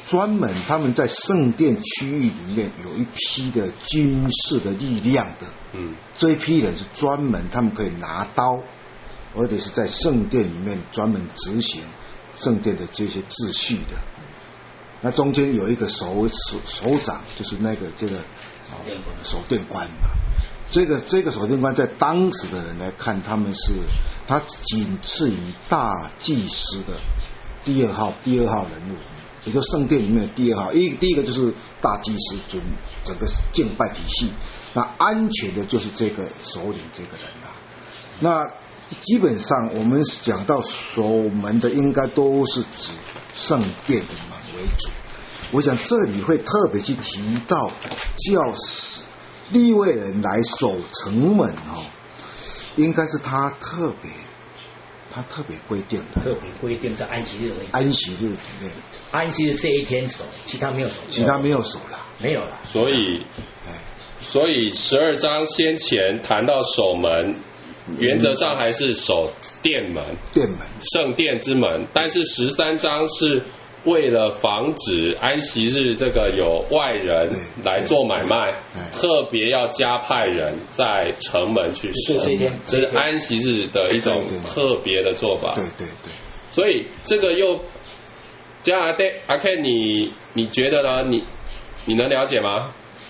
C: 专门他们在圣殿区域里面有一批的军事的力量的，
A: 嗯，
C: 这一批人是专门他们可以拿刀，而且是在圣殿里面专门执行圣殿的这些秩序的。那中间有一个首首首长，就是那个这个守殿官嘛。这个这个守殿官在当时的人来看，他们是他仅次于大祭司的第二号第二号人物，也就圣殿里面的第二号。一第一个就是大祭司准整个敬拜体系，那安全的就是这个首领这个人啊。那基本上我们讲到守门的，应该都是指圣殿的门为主。我想这里会特别去提到教士利未人来守城门哦，应该是他特别他特别规定的，
D: 特别规定在安息日而已。
C: 安息日里面，
D: 安息日这一天守，其他没有守。
C: 其他没有守了，
D: 没有了。
A: 所以，所以十二章先前谈到守门，原则上还是守殿门、
C: 殿门、
A: 圣殿之门，但是十三章是为了防止安息日这个有外人来做买卖，特别要加派人在城门去守，这是安息日的一种特别的做法。
C: 对对对。
A: 所以这个又加阿对阿 K， 你你觉得呢？你你能了解吗？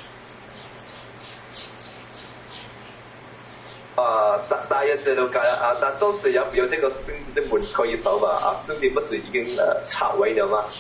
B: 啊，大大约知道解啊，但当时有有这个圣殿的门可以守嘛？啊，圣殿不是已经呃拆毁了吗？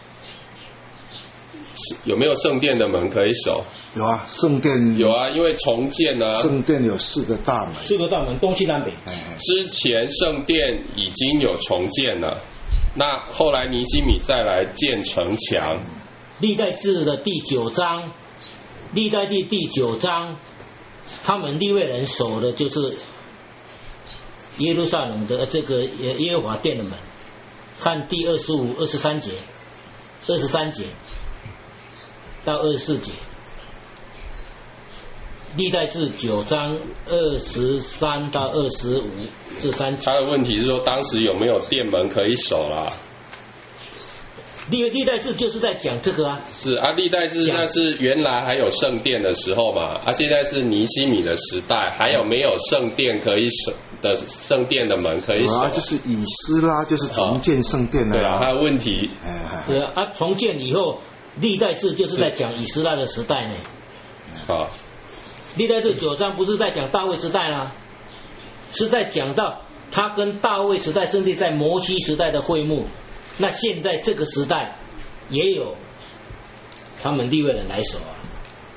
A: 有没有圣殿的门可以守？
C: 有啊，圣殿
A: 有啊，因为重建呢，
C: 圣殿有四个大门，
D: 四个大门东西南北。
A: 之前圣殿已经有重建了，那后来尼希米再来建城墙。
D: 历代志的第九章，历代记第九章。他们利未人守的就是耶路撒冷的这个耶和华殿的门，看第二十五、二十三节、二十三节到二十四节，历代志九章二十三到二十五这三节。
A: 他的问题是说，当时有没有殿门可以守啦？
D: 历历代志就是在讲这个啊，
A: 是啊，历代志那是原来还有圣殿的时候嘛，啊，现在是尼希米的时代，还有没有圣殿可以守的圣殿的门可以守？
C: 啊，就是以斯拉，就是重建圣殿啊。
A: 对啊，他的问题。
D: 对啊，啊，重建以后，历代志就是在讲以斯拉的时代呢。
A: 啊，
D: 历代志九章不是在讲大卫时代啦，是在讲到他跟大卫时代，甚至在摩西时代的会幕。那现在这个时代也有他们利未人来守啊。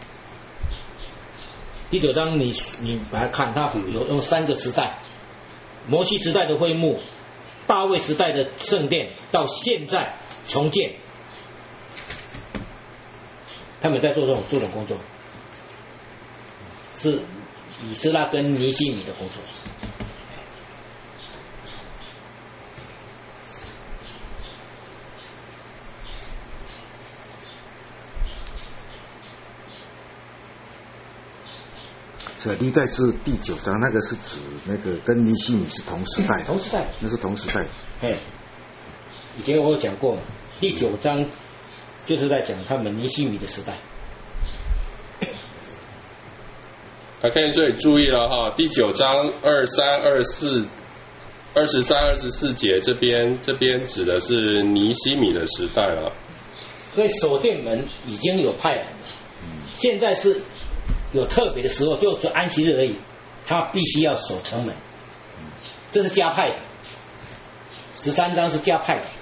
D: 第九章你你把它看，它有用三个时代：摩西时代的会幕、大卫时代的圣殿，到现在重建，他们在做这种这种工作，是以斯拉跟尼希米的工作。
C: 是历代志第九章，那个是指那个跟尼希米是同时代的，
D: 同时代，
C: 那是同时代。
D: 哎，以前我有讲过，第九章就是在讲他们尼希米的时代。
A: 大家这里注意了哈，第九章二三、二四、二十三、二十四节这边，这边指的是尼希米的时代了。
D: 所以守殿门已经有派人了，现在是有特别的时候，就就安息日而已，他必须要守城门，这是加派的。十三章是加派的。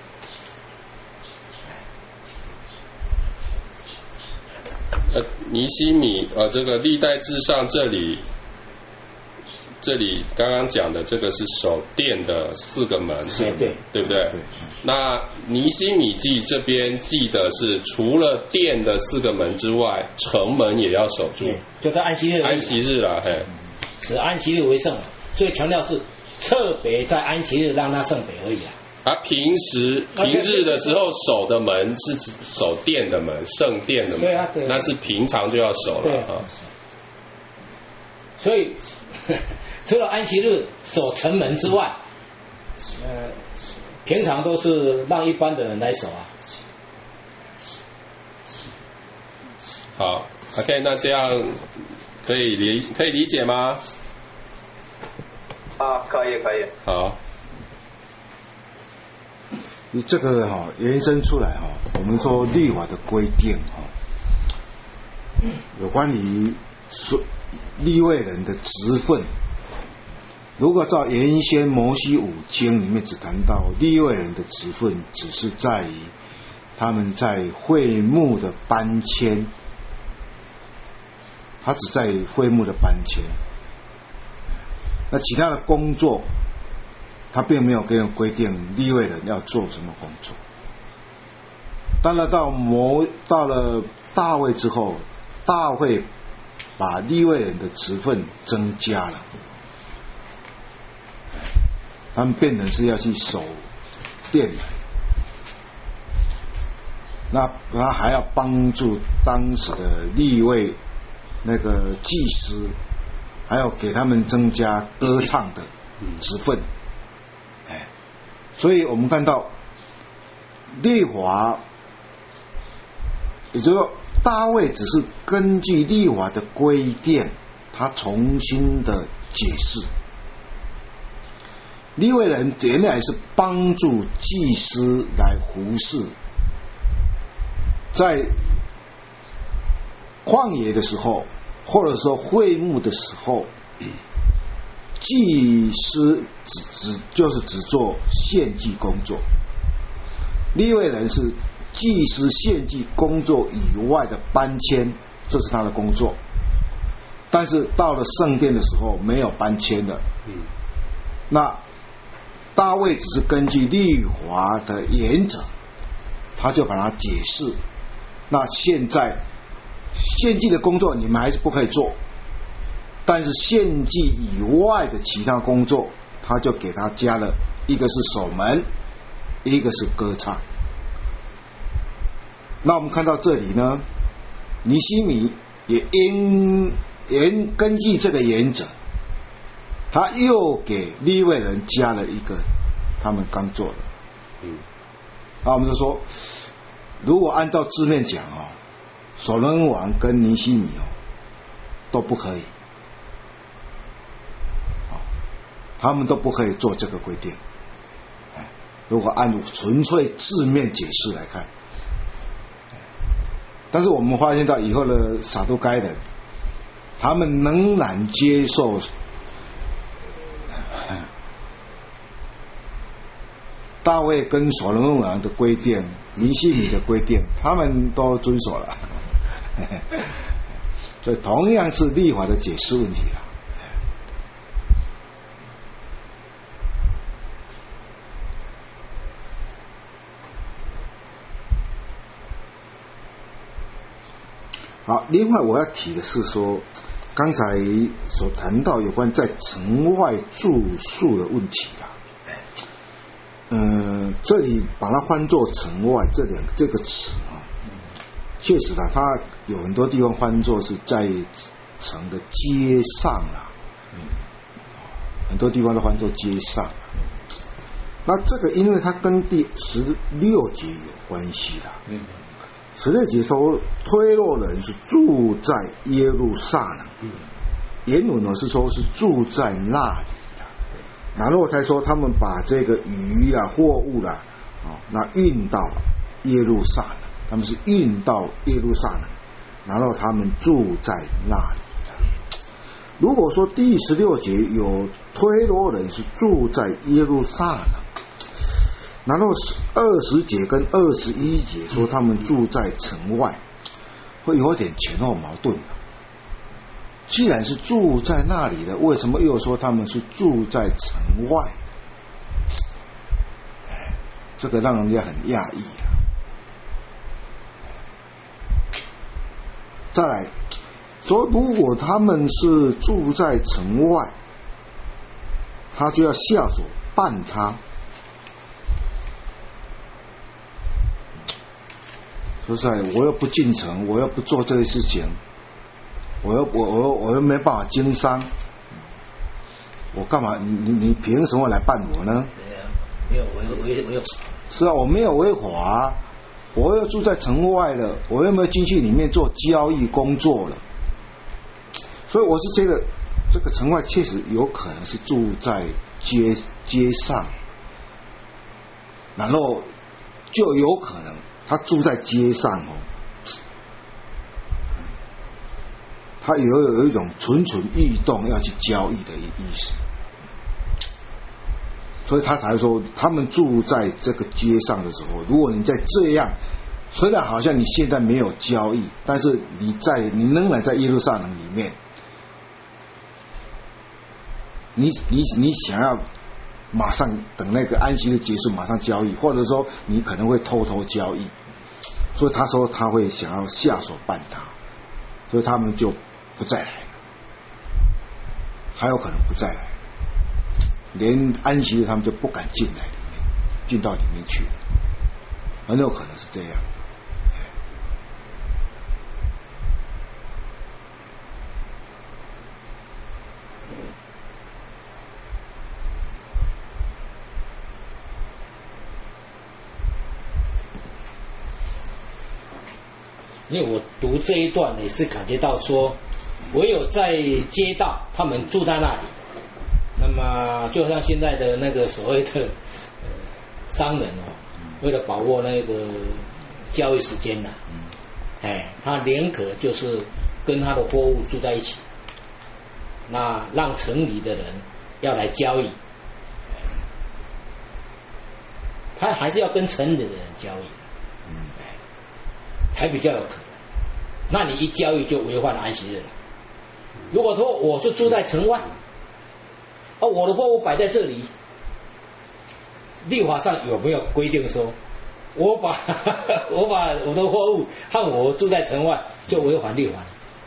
A: 呃，尼希米，呃，这个历代志上这里，这里刚刚讲的这个是守殿的四个门，
D: 对对，
A: 对不对？对。那尼希米记这边记的是，除了殿的四个门之外，城门也要守住，
D: 就在安息日。
A: 安息日啦，嘿，
D: 是安息日为圣，所以强调是特别在安息日让它圣北而已啊。
A: 啊，平时平日的时候守的门是指守殿的门，圣殿的门，
D: 对啊，对啊，
A: 那是平常就要守了啊。
D: 所以除了安息日守城门之外，呃，平常都是让一般的人来守啊。
A: 好 ，OK， 那这样可以理可以理解吗？
B: 啊，可以可以。
A: 好，
C: 你这个哈、哦、延伸出来哈、哦，我们说律法的规定哈、哦，有关于说利未人的职分。如果照原先摩西五经里面只谈到利未人的职分，只是在于他们在会幕的搬迁，他只在于会幕的搬迁，那其他的工作他并没有给人规定利未人要做什么工作。当然到摩到了大卫之后，大卫把利未人的职分增加了，他们变成是要去守殿了，那他还要帮助当时的利未那个祭司，还要给他们增加歌唱的职分。哎，所以我们看到律法，也就是说大卫只是根据律法的规定，他重新的解释。利未人原来是帮助祭司来服侍，在旷野的时候，或者说会幕的时候，祭司只只就是只做献祭工作，利未人是祭司献祭工作以外的搬迁，这是他的工作。但是到了圣殿的时候没有搬迁的，嗯，那大卫只是根据律法的原则，他就把它解释。那现在献祭的工作你们还是不可以做，但是献祭以外的其他工作，他就给他加了一个是守门，一个是歌唱。那我们看到这里呢，尼希米也因原根据这个原则，他又给利未人加了一个他们刚做的。嗯，那我们就说，如果按照字面讲哦，所罗门王跟尼希米哦都不可以，哦，他们都不可以做这个规定。哎，如果按纯粹字面解释来看，但是我们发现到以后的撒都该人，他们仍然接受大卫跟所罗门王的规定，尼希米的规定，他们都遵守了。所以同样是律法的解释问题了。好，另外我要提的是说，刚才所谈到有关在城外住宿的问题啊，嗯，这里把它翻作城外这两这个词啊，确实啊，它有很多地方翻作是在城的街上啊，很多地方都翻作街上啊。那这个因为它跟第十六节有关系的。嗯。十六节说推罗人是住在耶路撒冷，嗯，原文呢是说是住在那里的，然后才说他们把这个鱼啊货物啦，啊，那运到耶路撒冷，他们是运到耶路撒冷，然后他们住在那里的。如果说第十六节有推罗人是住在耶路撒冷，然后二十节跟二十一节说他们住在城外，会有点前后矛盾。既然是住在那里的，为什么又说他们是住在城外？这个让人家很讶异啊。再来说，如果他们是住在城外，他就要下手办他。就是我又不进城，我又不做这个事情，我又我我我又没办法经商，我干嘛？你你凭什么来办我呢？
D: 对啊，没有违违违法。
C: 是啊，我没有违法， 我又住在城外了，我有没有进去里面做交易工作了？所以我是觉得，这个城外确实有可能是住在街街上，然后就有可能他住在街上哦，他有有一种蠢蠢欲动要去交易的意思，所以他才说他们住在这个街上的时候，如果你在这样，虽然好像你现在没有交易，但是你在你仍然在耶路撒冷里面。你你你想要马上等那个安息日结束马上交易，或者说你可能会偷偷交易，所以他说他会想要下手办他，所以他们就不再来了，还有可能不再来，连安息日他们就不敢进来里面，进到里面去了，很有可能是这样。
D: 因为我读这一段也是感觉到说，唯有在街道他们住在那里，那么就像现在的那个所谓的呃商人哦，为了把握那个交易时间呐、啊，哎，他宁可就是跟他的货物住在一起，那让城里的人要来交易，他还是要跟城里的人交易。还比较有可能，那你一交易就违反了安息日了。如果说我是住在城外，哦，我的货物摆在这里，律法上有没有规定说，我把我把我的货物和我住在城外就违反律法？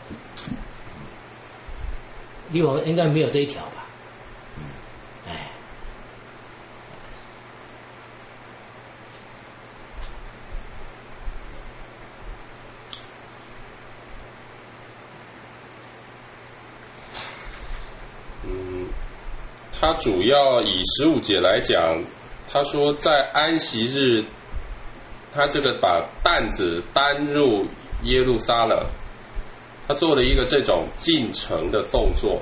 D: 律法应该没有这一条吧？哎。
A: 他主要以十五节来讲，他说在安息日，他这个把担子担入耶路撒冷，他做了一个这种进城的动作，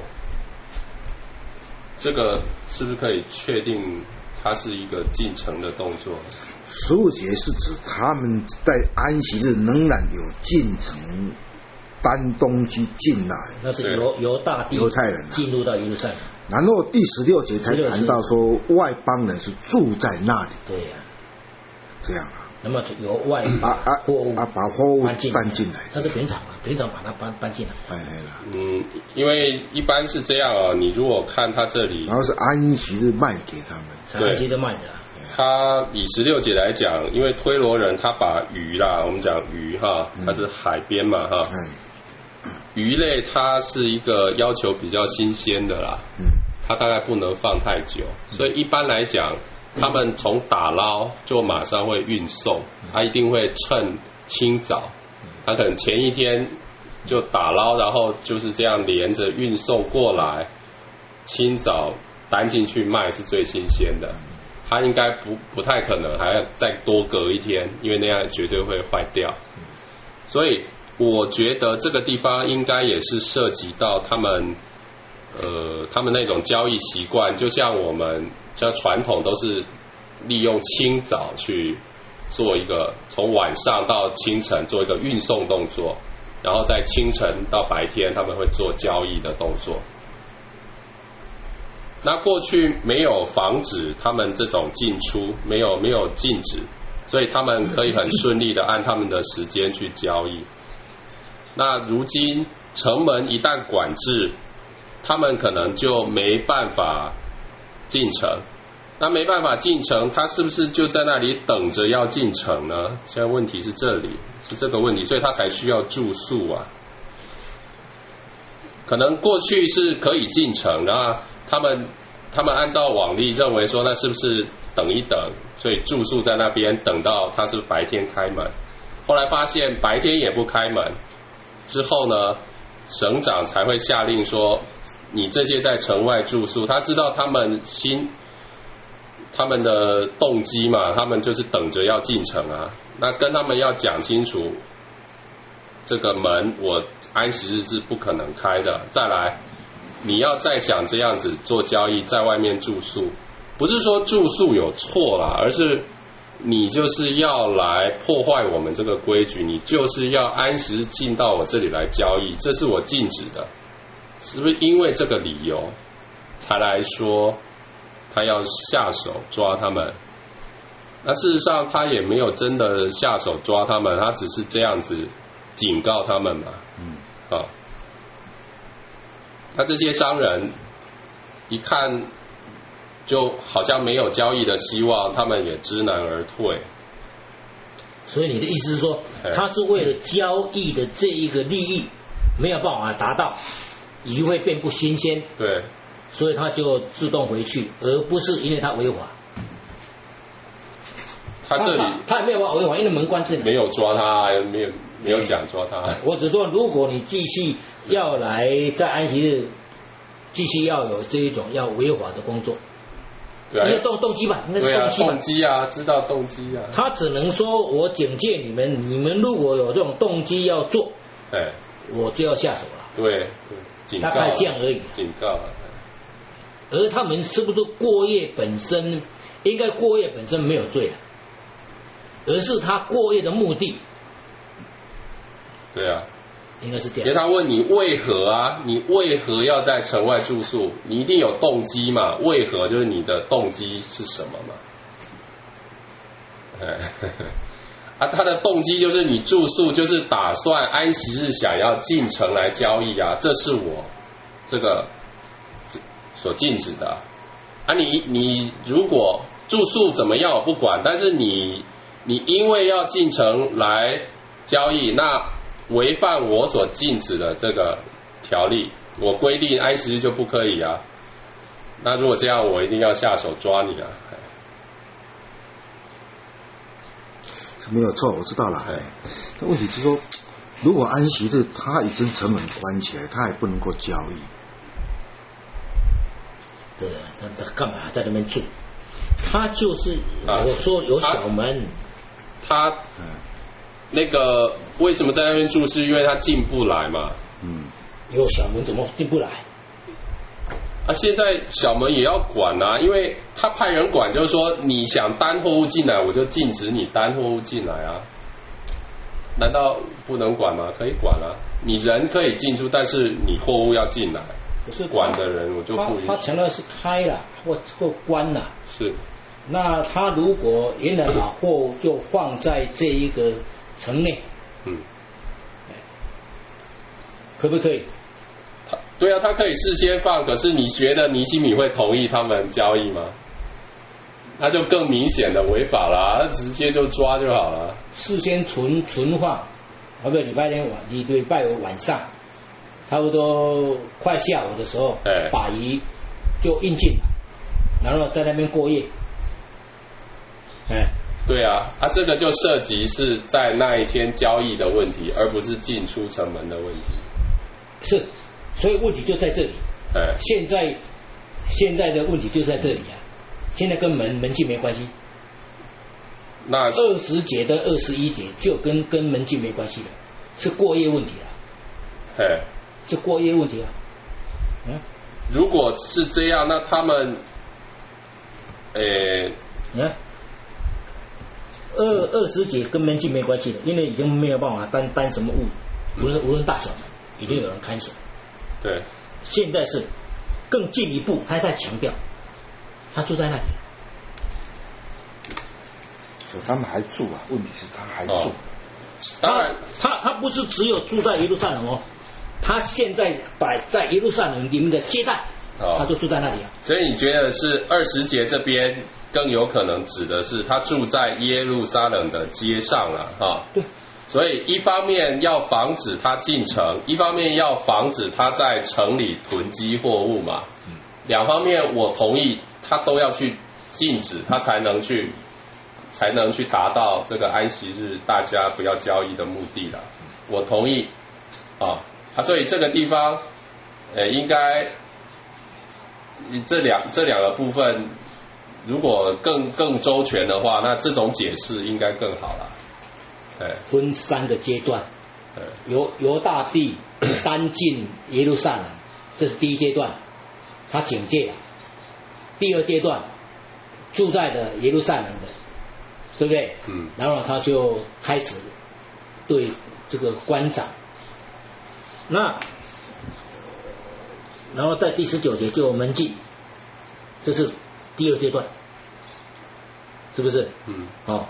A: 这个是不是可以确定它是一个进城的动作？
C: 十五节是指他们在安息日仍然有进城搬东西进来，
D: 那是由由大地
C: 犹太人
D: 进入到耶路撒冷。
C: 然后第十六节才谈到说外邦人是住在那里，
D: 对呀、啊，
C: 这样啊。
D: 那么由外
C: 啊啊
D: 货物
C: 啊把货物搬进来，
D: 那是平常啊，平常把它搬搬进来。
C: 哎哎啦，
A: 嗯，因为一般是这样啊，你如果看他这里，
C: 然后是安息日卖给他们，
D: 安息日卖的、啊。
A: 他以十六节来讲，因为推罗人他把鱼啦，我们讲鱼哈，它是海边嘛哈。
C: 嗯
A: 鱼类它是一个要求比较新鲜的啦，
C: 嗯，
A: 它大概不能放太久，所以一般来讲，他们从打捞就马上会运送，他一定会趁清早，他可能前一天就打捞，然后就是这样连着运送过来，清早担进去卖是最新鲜的，他应该不不太可能还要再多隔一天，因为那样绝对会坏掉，所以我觉得这个地方应该也是涉及到他们，呃，他们那种交易习惯，就像我们像传统都是利用清早去做一个从晚上到清晨做一个运送动作，然后在清晨到白天他们会做交易的动作。那过去没有防止他们这种进出，没有没有禁止，所以他们可以很顺利的按他们的时间去交易。那如今城门一旦管制，他们可能就没办法进城。那没办法进城，他是不是就在那里等着要进城呢？现在问题是这里，是这个问题，所以他才需要住宿啊。可能过去是可以进城，然后他们他们按照往例认为说，那是不是等一等，所以住宿在那边等到他是白天开门。后来发现白天也不开门。之后呢，省长才会下令说，你这些在城外住宿，他知道他们心， 他们的动机嘛，他们就是等着要进城啊。那跟他们要讲清楚，这个门我安息日是不可能开的。再来，你要再想这样子做交易，在外面住宿，不是说住宿有错啦，而是你就是要来破坏我们这个规矩，你就是要安息日进到我这里来交易，这是我禁止的。是不是因为这个理由才来说他要下手抓他们？那事实上他也没有真的下手抓他们，他只是这样子警告他们嘛。嗯，啊，那这些商人一看就好像没有交易的希望，他们也知难而退。
D: 所以你的意思是说，他是为了交易的这一个利益没有办法达到，鱼会变不新鲜，
A: 对，
D: 所以他就自动回去，而不是因为他违法。
A: 他这里
D: 他, 他也没有办法违法，因为门关着你，
A: 没有抓他，没有没有讲抓他。
D: 我只说，如果你继续要来在安息日继续要有这一种要违法的工作，
A: 对啊，
D: 应该动动机吧，应该是动机吧。
A: 对啊，动机啊，知道动机啊。
D: 他只能说我警戒你们，你们如果有这种动机要做，
A: 对，
D: 我就要下手了。
A: 对对，警告，
D: 大概这样而已。
A: 警告了。
D: 而他们是不是过夜本身，应该过夜本身没有罪啊，而是他过夜的目的。
A: 对啊，
D: 应该是这样。
A: 因为他问你为何啊？你为何要在城外住宿？你一定有动机嘛？为何就是你的动机是什么嘛？哎，啊，他的动机就是你住宿就是打算安息日想要进城来交易啊，这是我这个所禁止的啊。你你如果住宿怎么样我不管，但是你你因为要进城来交易，那违反我所禁止的这个条例，我规定安息日就不可以啊。那如果这样，我一定要下手抓你啊！
C: 是没有错，我知道了。哎，但问题是说，如果安息日他已经城门关起来，他还不能够交易。
D: 对，他他干嘛在那边住？他就是、啊、我说有小门，
A: 他。他那个为什么在那边住？是因为他进不来嘛？
C: 嗯，
D: 有小门怎么进不来？
A: 啊，现在小门也要管啊，因为他派人管，就是说你想单货物进来，我就禁止你单货物进来啊。难道不能管吗？可以管啊，你人可以进出，但是你货物要进来。
D: 不是
A: 管的人，我就不允许。
D: 他强调是开了或或关了。
A: 是。
D: 那他如果原来把货物就放在这一个城内，
A: 嗯，
D: 可不可以？
A: 他对啊，他可以事先放，可是你觉得尼西米会同意他们交易吗？那就更明显的违法啦，他直接就抓就好了。
D: 事先存存放，啊不，礼拜天晚，礼拜五晚上，差不多快下午的时候，
A: 哎，
D: 把鱼就运进来，然后在那边过夜，哎。
A: 对啊，啊，这个就涉及是在那一天交易的问题，而不是进出城门的问题。
D: 是，所以问题就在这里。
A: 哎，
D: 现在现在的问题就在这里啊，现在跟门门禁没关系。
A: 那
D: 二十节的二十一节就跟跟门禁没关系了，是过夜问题了。
A: 哎，
D: 是过夜问题啊。嗯，
A: 如果是这样，那他们，诶，
D: 嗯。二二十节跟门禁没关系的，因为已经没有办法担担什么物，无论无论大小，一定有人看守。
A: 对，
D: 现在是更进一步，他在强调，他住在那里，
C: 所以他们还住啊。问题是他还住。哦、
A: 当然，
D: 他他不是只有住在耶路撒冷哦，他现在摆在耶路撒冷里面的接待，哦、他就住在那里啊。
A: 所以你觉得是二十节这边？更有可能指的是他住在耶路撒冷的街上了哈，
D: 对，
A: 所以一方面要防止他进城，一方面要防止他在城里囤积货物嘛，嗯、两方面我同意他都要去禁止，他才能去才能去达到这个安息日大家不要交易的目的了。我同意啊，啊，所以这个地方，呃，应该这两这两个部分。 如果更更周全的话，那这种解释应该更好了。哎，
D: 分三个阶段，
A: 哎，
D: 犹犹大帝单进耶路撒冷，这是第一阶段，他警戒了。第二阶段，住在的耶路撒冷的，对不对？
A: 嗯。
D: 然后他就开始对这个官长，那然后在第十九节就门禁，这是第二阶段，是不是？
A: 嗯。
D: 哦。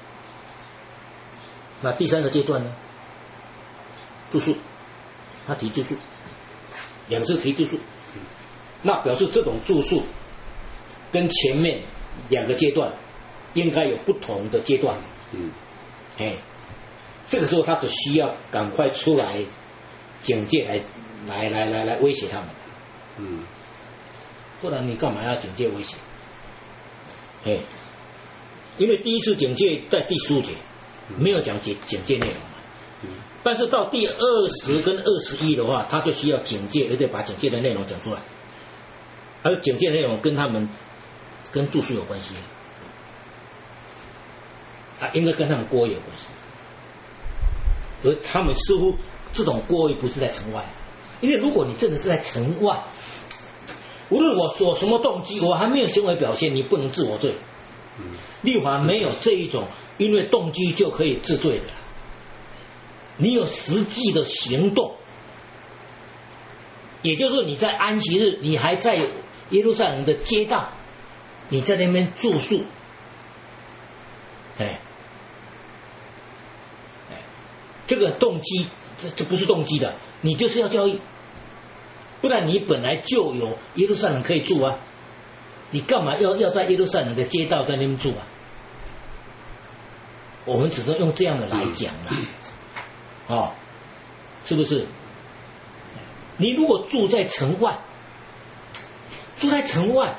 D: 那第三个阶段呢？住宿，他提住宿，两次提住宿，那表示这种住宿跟前面两个阶段应该有不同的阶段。
A: 嗯，
D: 哎，这个时候他只需要赶快出来警戒来来来来来威胁他们。
A: 嗯，
D: 不然你干嘛要警戒威胁？哎，因为第一次警戒在第十五节。没有讲警警戒内容嘛，
A: 嗯，
D: 但是到第二十跟二十一的话，他就需要警戒，而且把警戒的内容讲出来，而警戒内容跟他们跟住宿有关系，啊，应该跟他们过夜有关系，而他们似乎这种过夜不是在城外，因为如果你真的是在城外，无论我所什么动机，我还没有行为表现，你不能治我罪。
A: 嗯，
D: 律法没有这一种因为动机就可以治罪的，你有实际的行动，也就是说你在安息日你还在耶路撒冷的街道，你在那边住宿，哎，哎，这个动机这这不是动机的，你就是要交易，不然你本来就有耶路撒冷可以住啊。你干嘛要要在耶路撒冷的街道在那边住啊？我们只能用这样的来讲啦，哦，是不是？你如果住在城外，住在城外，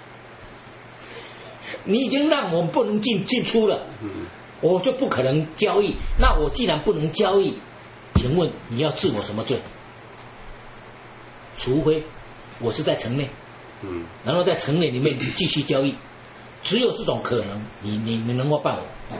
D: 你已经让我们不能进进出了，我就不可能交易。那我既然不能交易，请问你要治我什么罪？除非我是在城内。
A: 嗯，
D: 然后在城内里面继续交易，只有这种可能，你你你能够办我。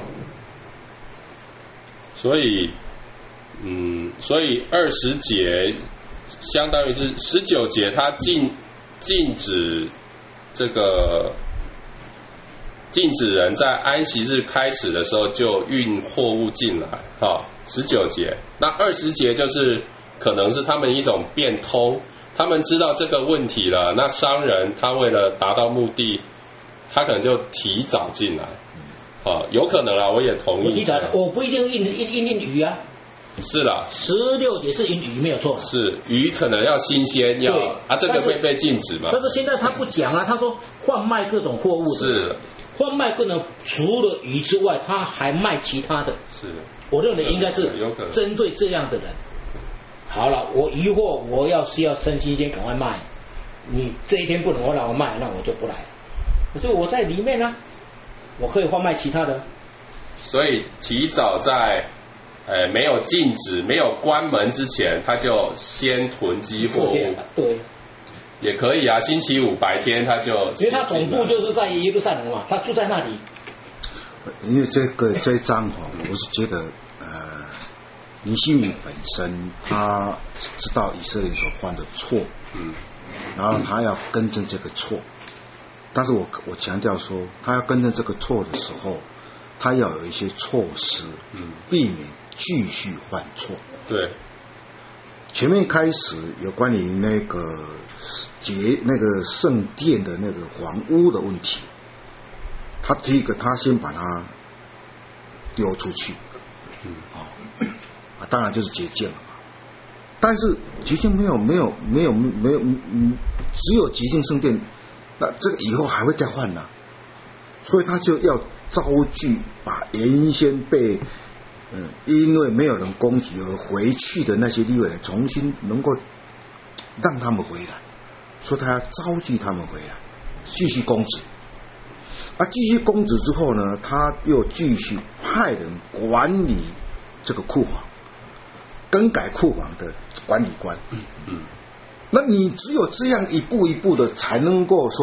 A: 所以，嗯，所以二十节相当于是十九节，它禁禁止这个禁止人在安息日开始的时候就运货物进来，哈，十九节。那二十节就是可能是他们一种变通。他们知道这个问题了，那商人他为了达到目的，他可能就提早进来，啊，有可能啦，我也同意。
D: 我提早，我不一定印印印印鱼啊。
A: 是啦，
D: 十六节是印鱼没有错。
A: 是鱼可能要新鲜，要啊，这个会被禁止嘛？
D: 但是现在他不讲啊，他说贩卖各种货物的，
A: 是
D: 贩卖各种除了鱼之外，他还卖其他的。
A: 是，
D: 我认为应该是针对这样的人。好了，我疑惑，我要是要趁新鲜赶快卖，你这一天不能我让我卖，那我就不来。所以我在里面呢、啊，我可以贩卖其他的。
A: 所以提早在，呃，没有禁止、没有关门之前，他就先囤积货物。
D: 对，
A: 也可以啊。星期五白天他就，
D: 因为他总部就是在耶路撒冷嘛，他住在那里。
C: 因为这个这一章哈，我是觉得。尼希米本身他知道以色列所犯的错，嗯，然后他要更正这个错，但是我我强调说，他要更正这个错的时候，他要有一些措施，嗯，避免继续犯错。
A: 对，
C: 前面开始有关于那个节那个圣殿的那个房屋的问题，他第一个他先把它丢出去，嗯，哦。啊，当然就是洁净了嘛。但是洁净没有没有没有没有嗯，只有洁净圣殿，那这个以后还会再换呢、啊，所以他就要招聚把原先被嗯因为没有人攻击而回去的那些利未人，重新能够让他们回来，所以他要招聚他们回来，继续供职。啊，继续供职之后呢，他又继续派人管理这个库房。更改库房的管理官，嗯嗯，那你只有这样一步一步的，才能够说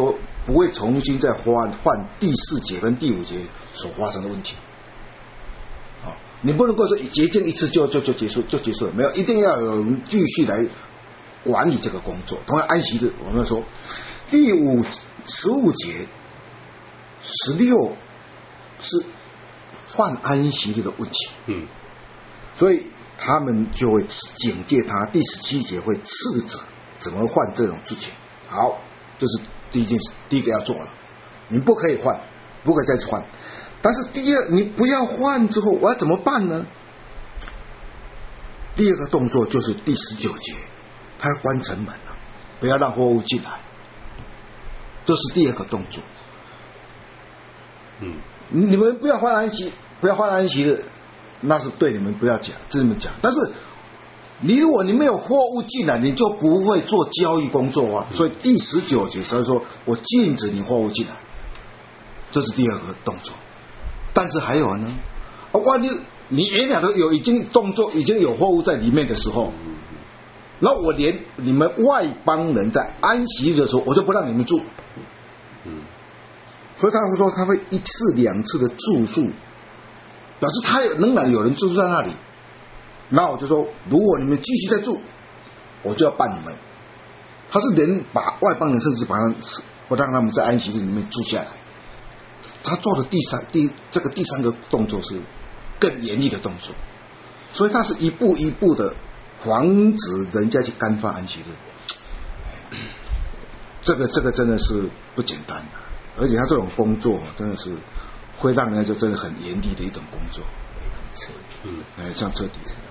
C: 不会重新再换换第四节跟第五节所发生的问题。好，你不能够说洁净一次就就就结束就结束了，没有，一定要有人继续来管理这个工作。同样安息日，我们说第五十五节、十六是犯安息日的问题，
A: 嗯，
C: 所以他们就会警戒他。第十七节会斥责怎么犯这种事情。好，这是第一件事，第一个要做了，你不可以换，不可以再次换。但是第二，你不要换之后，我要怎么办呢？第二个动作就是第十九节，他要关城门了，不要让货物进来，这是第二个动作。
A: 嗯，
C: 你们不要换安息，不要换安息的，那是对你们不要讲，这么讲。但是你如果你没有货物进来，你就不会做交易工作啊。所以第十九节所以说我禁止你货物进来，这是第二个动作。但是还有呢，啊，万一你原来都有已经动作已经有货物在里面的时候，那我连你们外邦人在安息日的时候，我就不让你们住。
A: 嗯，
C: 所以他会说他会一次两次的住宿，表示他仍然有人住在那里。那我就说，如果你们继续在住，我就要办你们。他是连把外邦人甚至把他不让他们在安息日里面住下来。他做的第三第这个第三个动作是更严厉的动作，所以他是一步一步的防止人家去干犯安息日。这个这个真的是不简单的，而且他这种工作真的是会让人家就真的很严厉的一种工作。
A: 嗯，
C: 哎，这样彻底。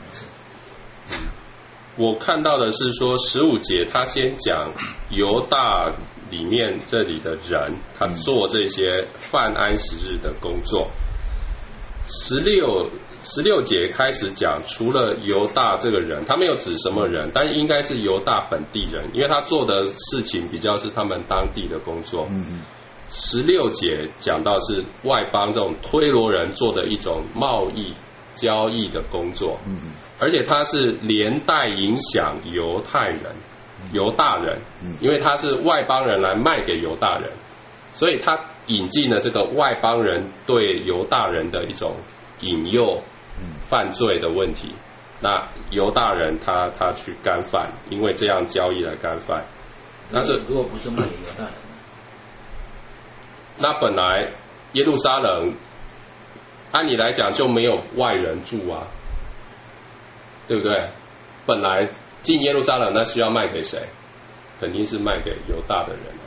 A: 我看到的是说十五节他先讲犹大里面这里的人，他做这些犯安息日的工作。十六十六节开始讲，除了犹大这个人，他没有指什么人，但是应该是犹大本地人，因为他做的事情比较是他们当地的工作。
C: 嗯
A: 十六节讲到是外邦这种推罗人做的一种贸易交易的工作，
C: 嗯，
A: 而且他是连带影响犹太人、犹大人，因为他是外邦人来卖给犹大人，所以他引进了这个外邦人对犹大人的一种引诱犯罪的问题。那犹大人他他去干犯，因为这样交易来干犯。但是
D: 如果不是卖给犹大人呢？
A: 那本来耶路撒冷按理来讲就没有外人住啊，对不对？本来进耶路撒冷那需要卖给谁？肯定是卖给犹大的人啊。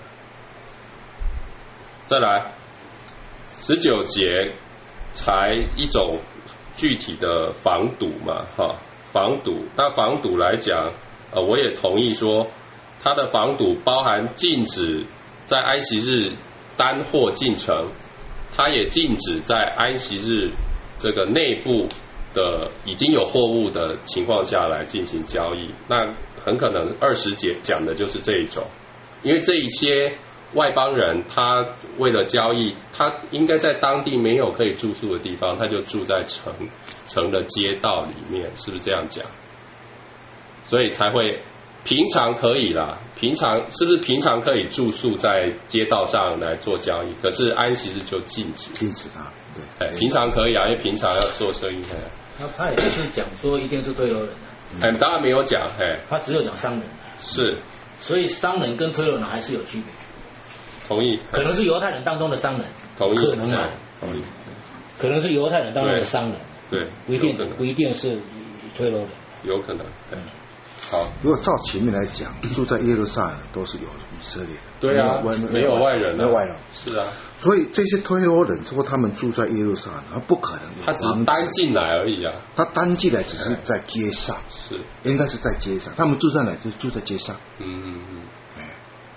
A: 再来十九节才一种具体的防堵嘛，哈，防堵。那防堵来讲，呃，我也同意说，它的防堵包含禁止在安息日单货进城，它也禁止在安息日这个内部的已经有货物的情况下来进行交易。那很可能二十节讲的就是这一种，因为这一些外邦人他为了交易，他应该在当地没有可以住宿的地方，他就住在城城的街道里面，是不是这样讲？所以才会平常可以啦，平常是不是平常可以住宿在街道上来做交易？可是安息日就禁止，
C: 禁止他。对，
A: 哎，平常可以啊，因为平常要做生意。哎，
D: 那他也不是讲说一定是推罗人的，
A: 哎，当然没有讲，哎，
D: 他只有讲商人。
A: 是，
D: 所以商人跟推罗人还是有区别。
A: 同意。
D: 可能是犹太人当中的商人，
A: 同意。
D: 可能啊，
C: 同意。
D: 可能是犹太人当中的商人，
A: 对，
D: 不一定不一定是推罗人，
A: 有可能。嗯。好，
C: 如果照前面来讲，住在耶路撒冷都是有以色列人，
A: 对啊，没有外人，
C: 没有外人，
A: 是啊。
C: 所以这些推罗人，如果他们住在耶路撒冷，他不可能有
A: 他只是单进来而已啊。
C: 他单进来只是在街上，
A: 是
C: 应该是在街上。他们住在哪？就住在街上。
A: 嗯嗯嗯。哎，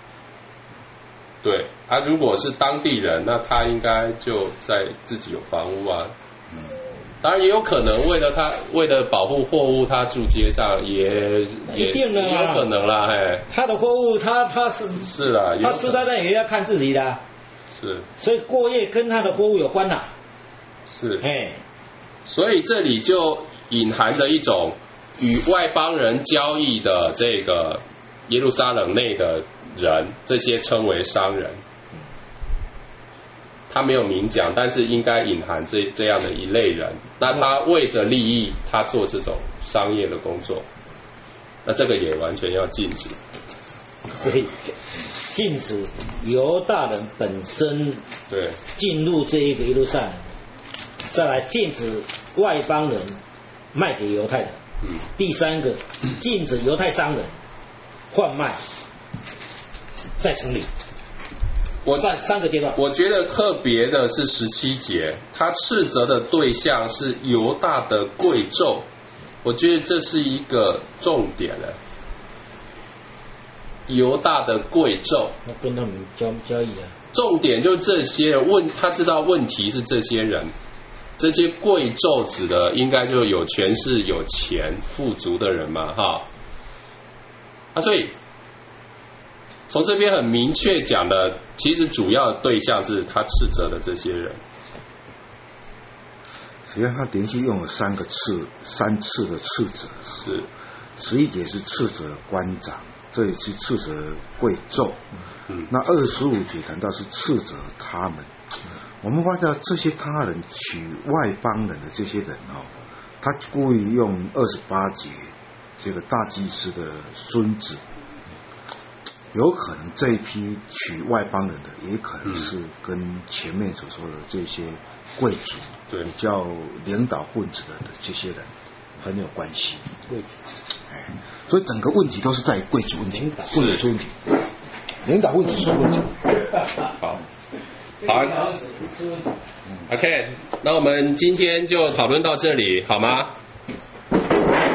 A: 对，他如果是当地人，那他应该就在自己有房屋啊。嗯。当然也有可能为了他为了保护货物，他住街上也也
D: 一定的
A: 也有可能啦，嘿。
D: 他的货物他他是
A: 是啦，
D: 他住在那也要看自己的，
A: 是。
D: 所以过夜跟他的货物有关啦。
A: 是。
D: 哎，
A: 所以这里就隐含着一种与外邦人交易的这个耶路撒冷内的人，这些称为商人。 他没有明讲，但是应该隐含这这样的一类人。那他为着利益，他做这种商业的工作，那这个也完全要禁止。
D: 所以禁止犹大人本身
A: 对
D: 进入这一个耶路撒冷，再来禁止外邦人卖给犹太人。
A: 嗯，
D: 第三个，禁止犹太商人贩卖在城里。
A: 我
D: 三三个阶段，
A: 我觉得特别的是十七节，他斥责的对象是犹大的贵胄，我觉得这是一个重点了。犹大的贵胄，
D: 那跟他们交交易啊。
A: 重点就是这些问，他知道问题是这些人，这些贵胄指的应该就有权势、有钱、富足的人嘛，哈。啊，所以从这边很明确讲的，其实主要的对象是他斥责的这些人。
C: 实际上，他连续用了三个斥，三次的斥责。
A: 是，
C: 十一节是斥责官长，这里是斥责贵胄。
A: 嗯，
C: 那二十五节谈到是斥责他们。我们发现这些他人娶外邦人的这些人哦，他故意用二十八节这个大祭司的孙子，有可能这一批娶外邦人的，也可能是跟前面所说的这些贵族，
A: 对，
C: 比较领导分子的这些人很有关系。
D: 贵族，
C: 哎，所以整个问题都是在于贵族问题，贵族问题，领导问题是问题。
A: 好。好 ，OK， 那我们今天就讨论到这里，好吗？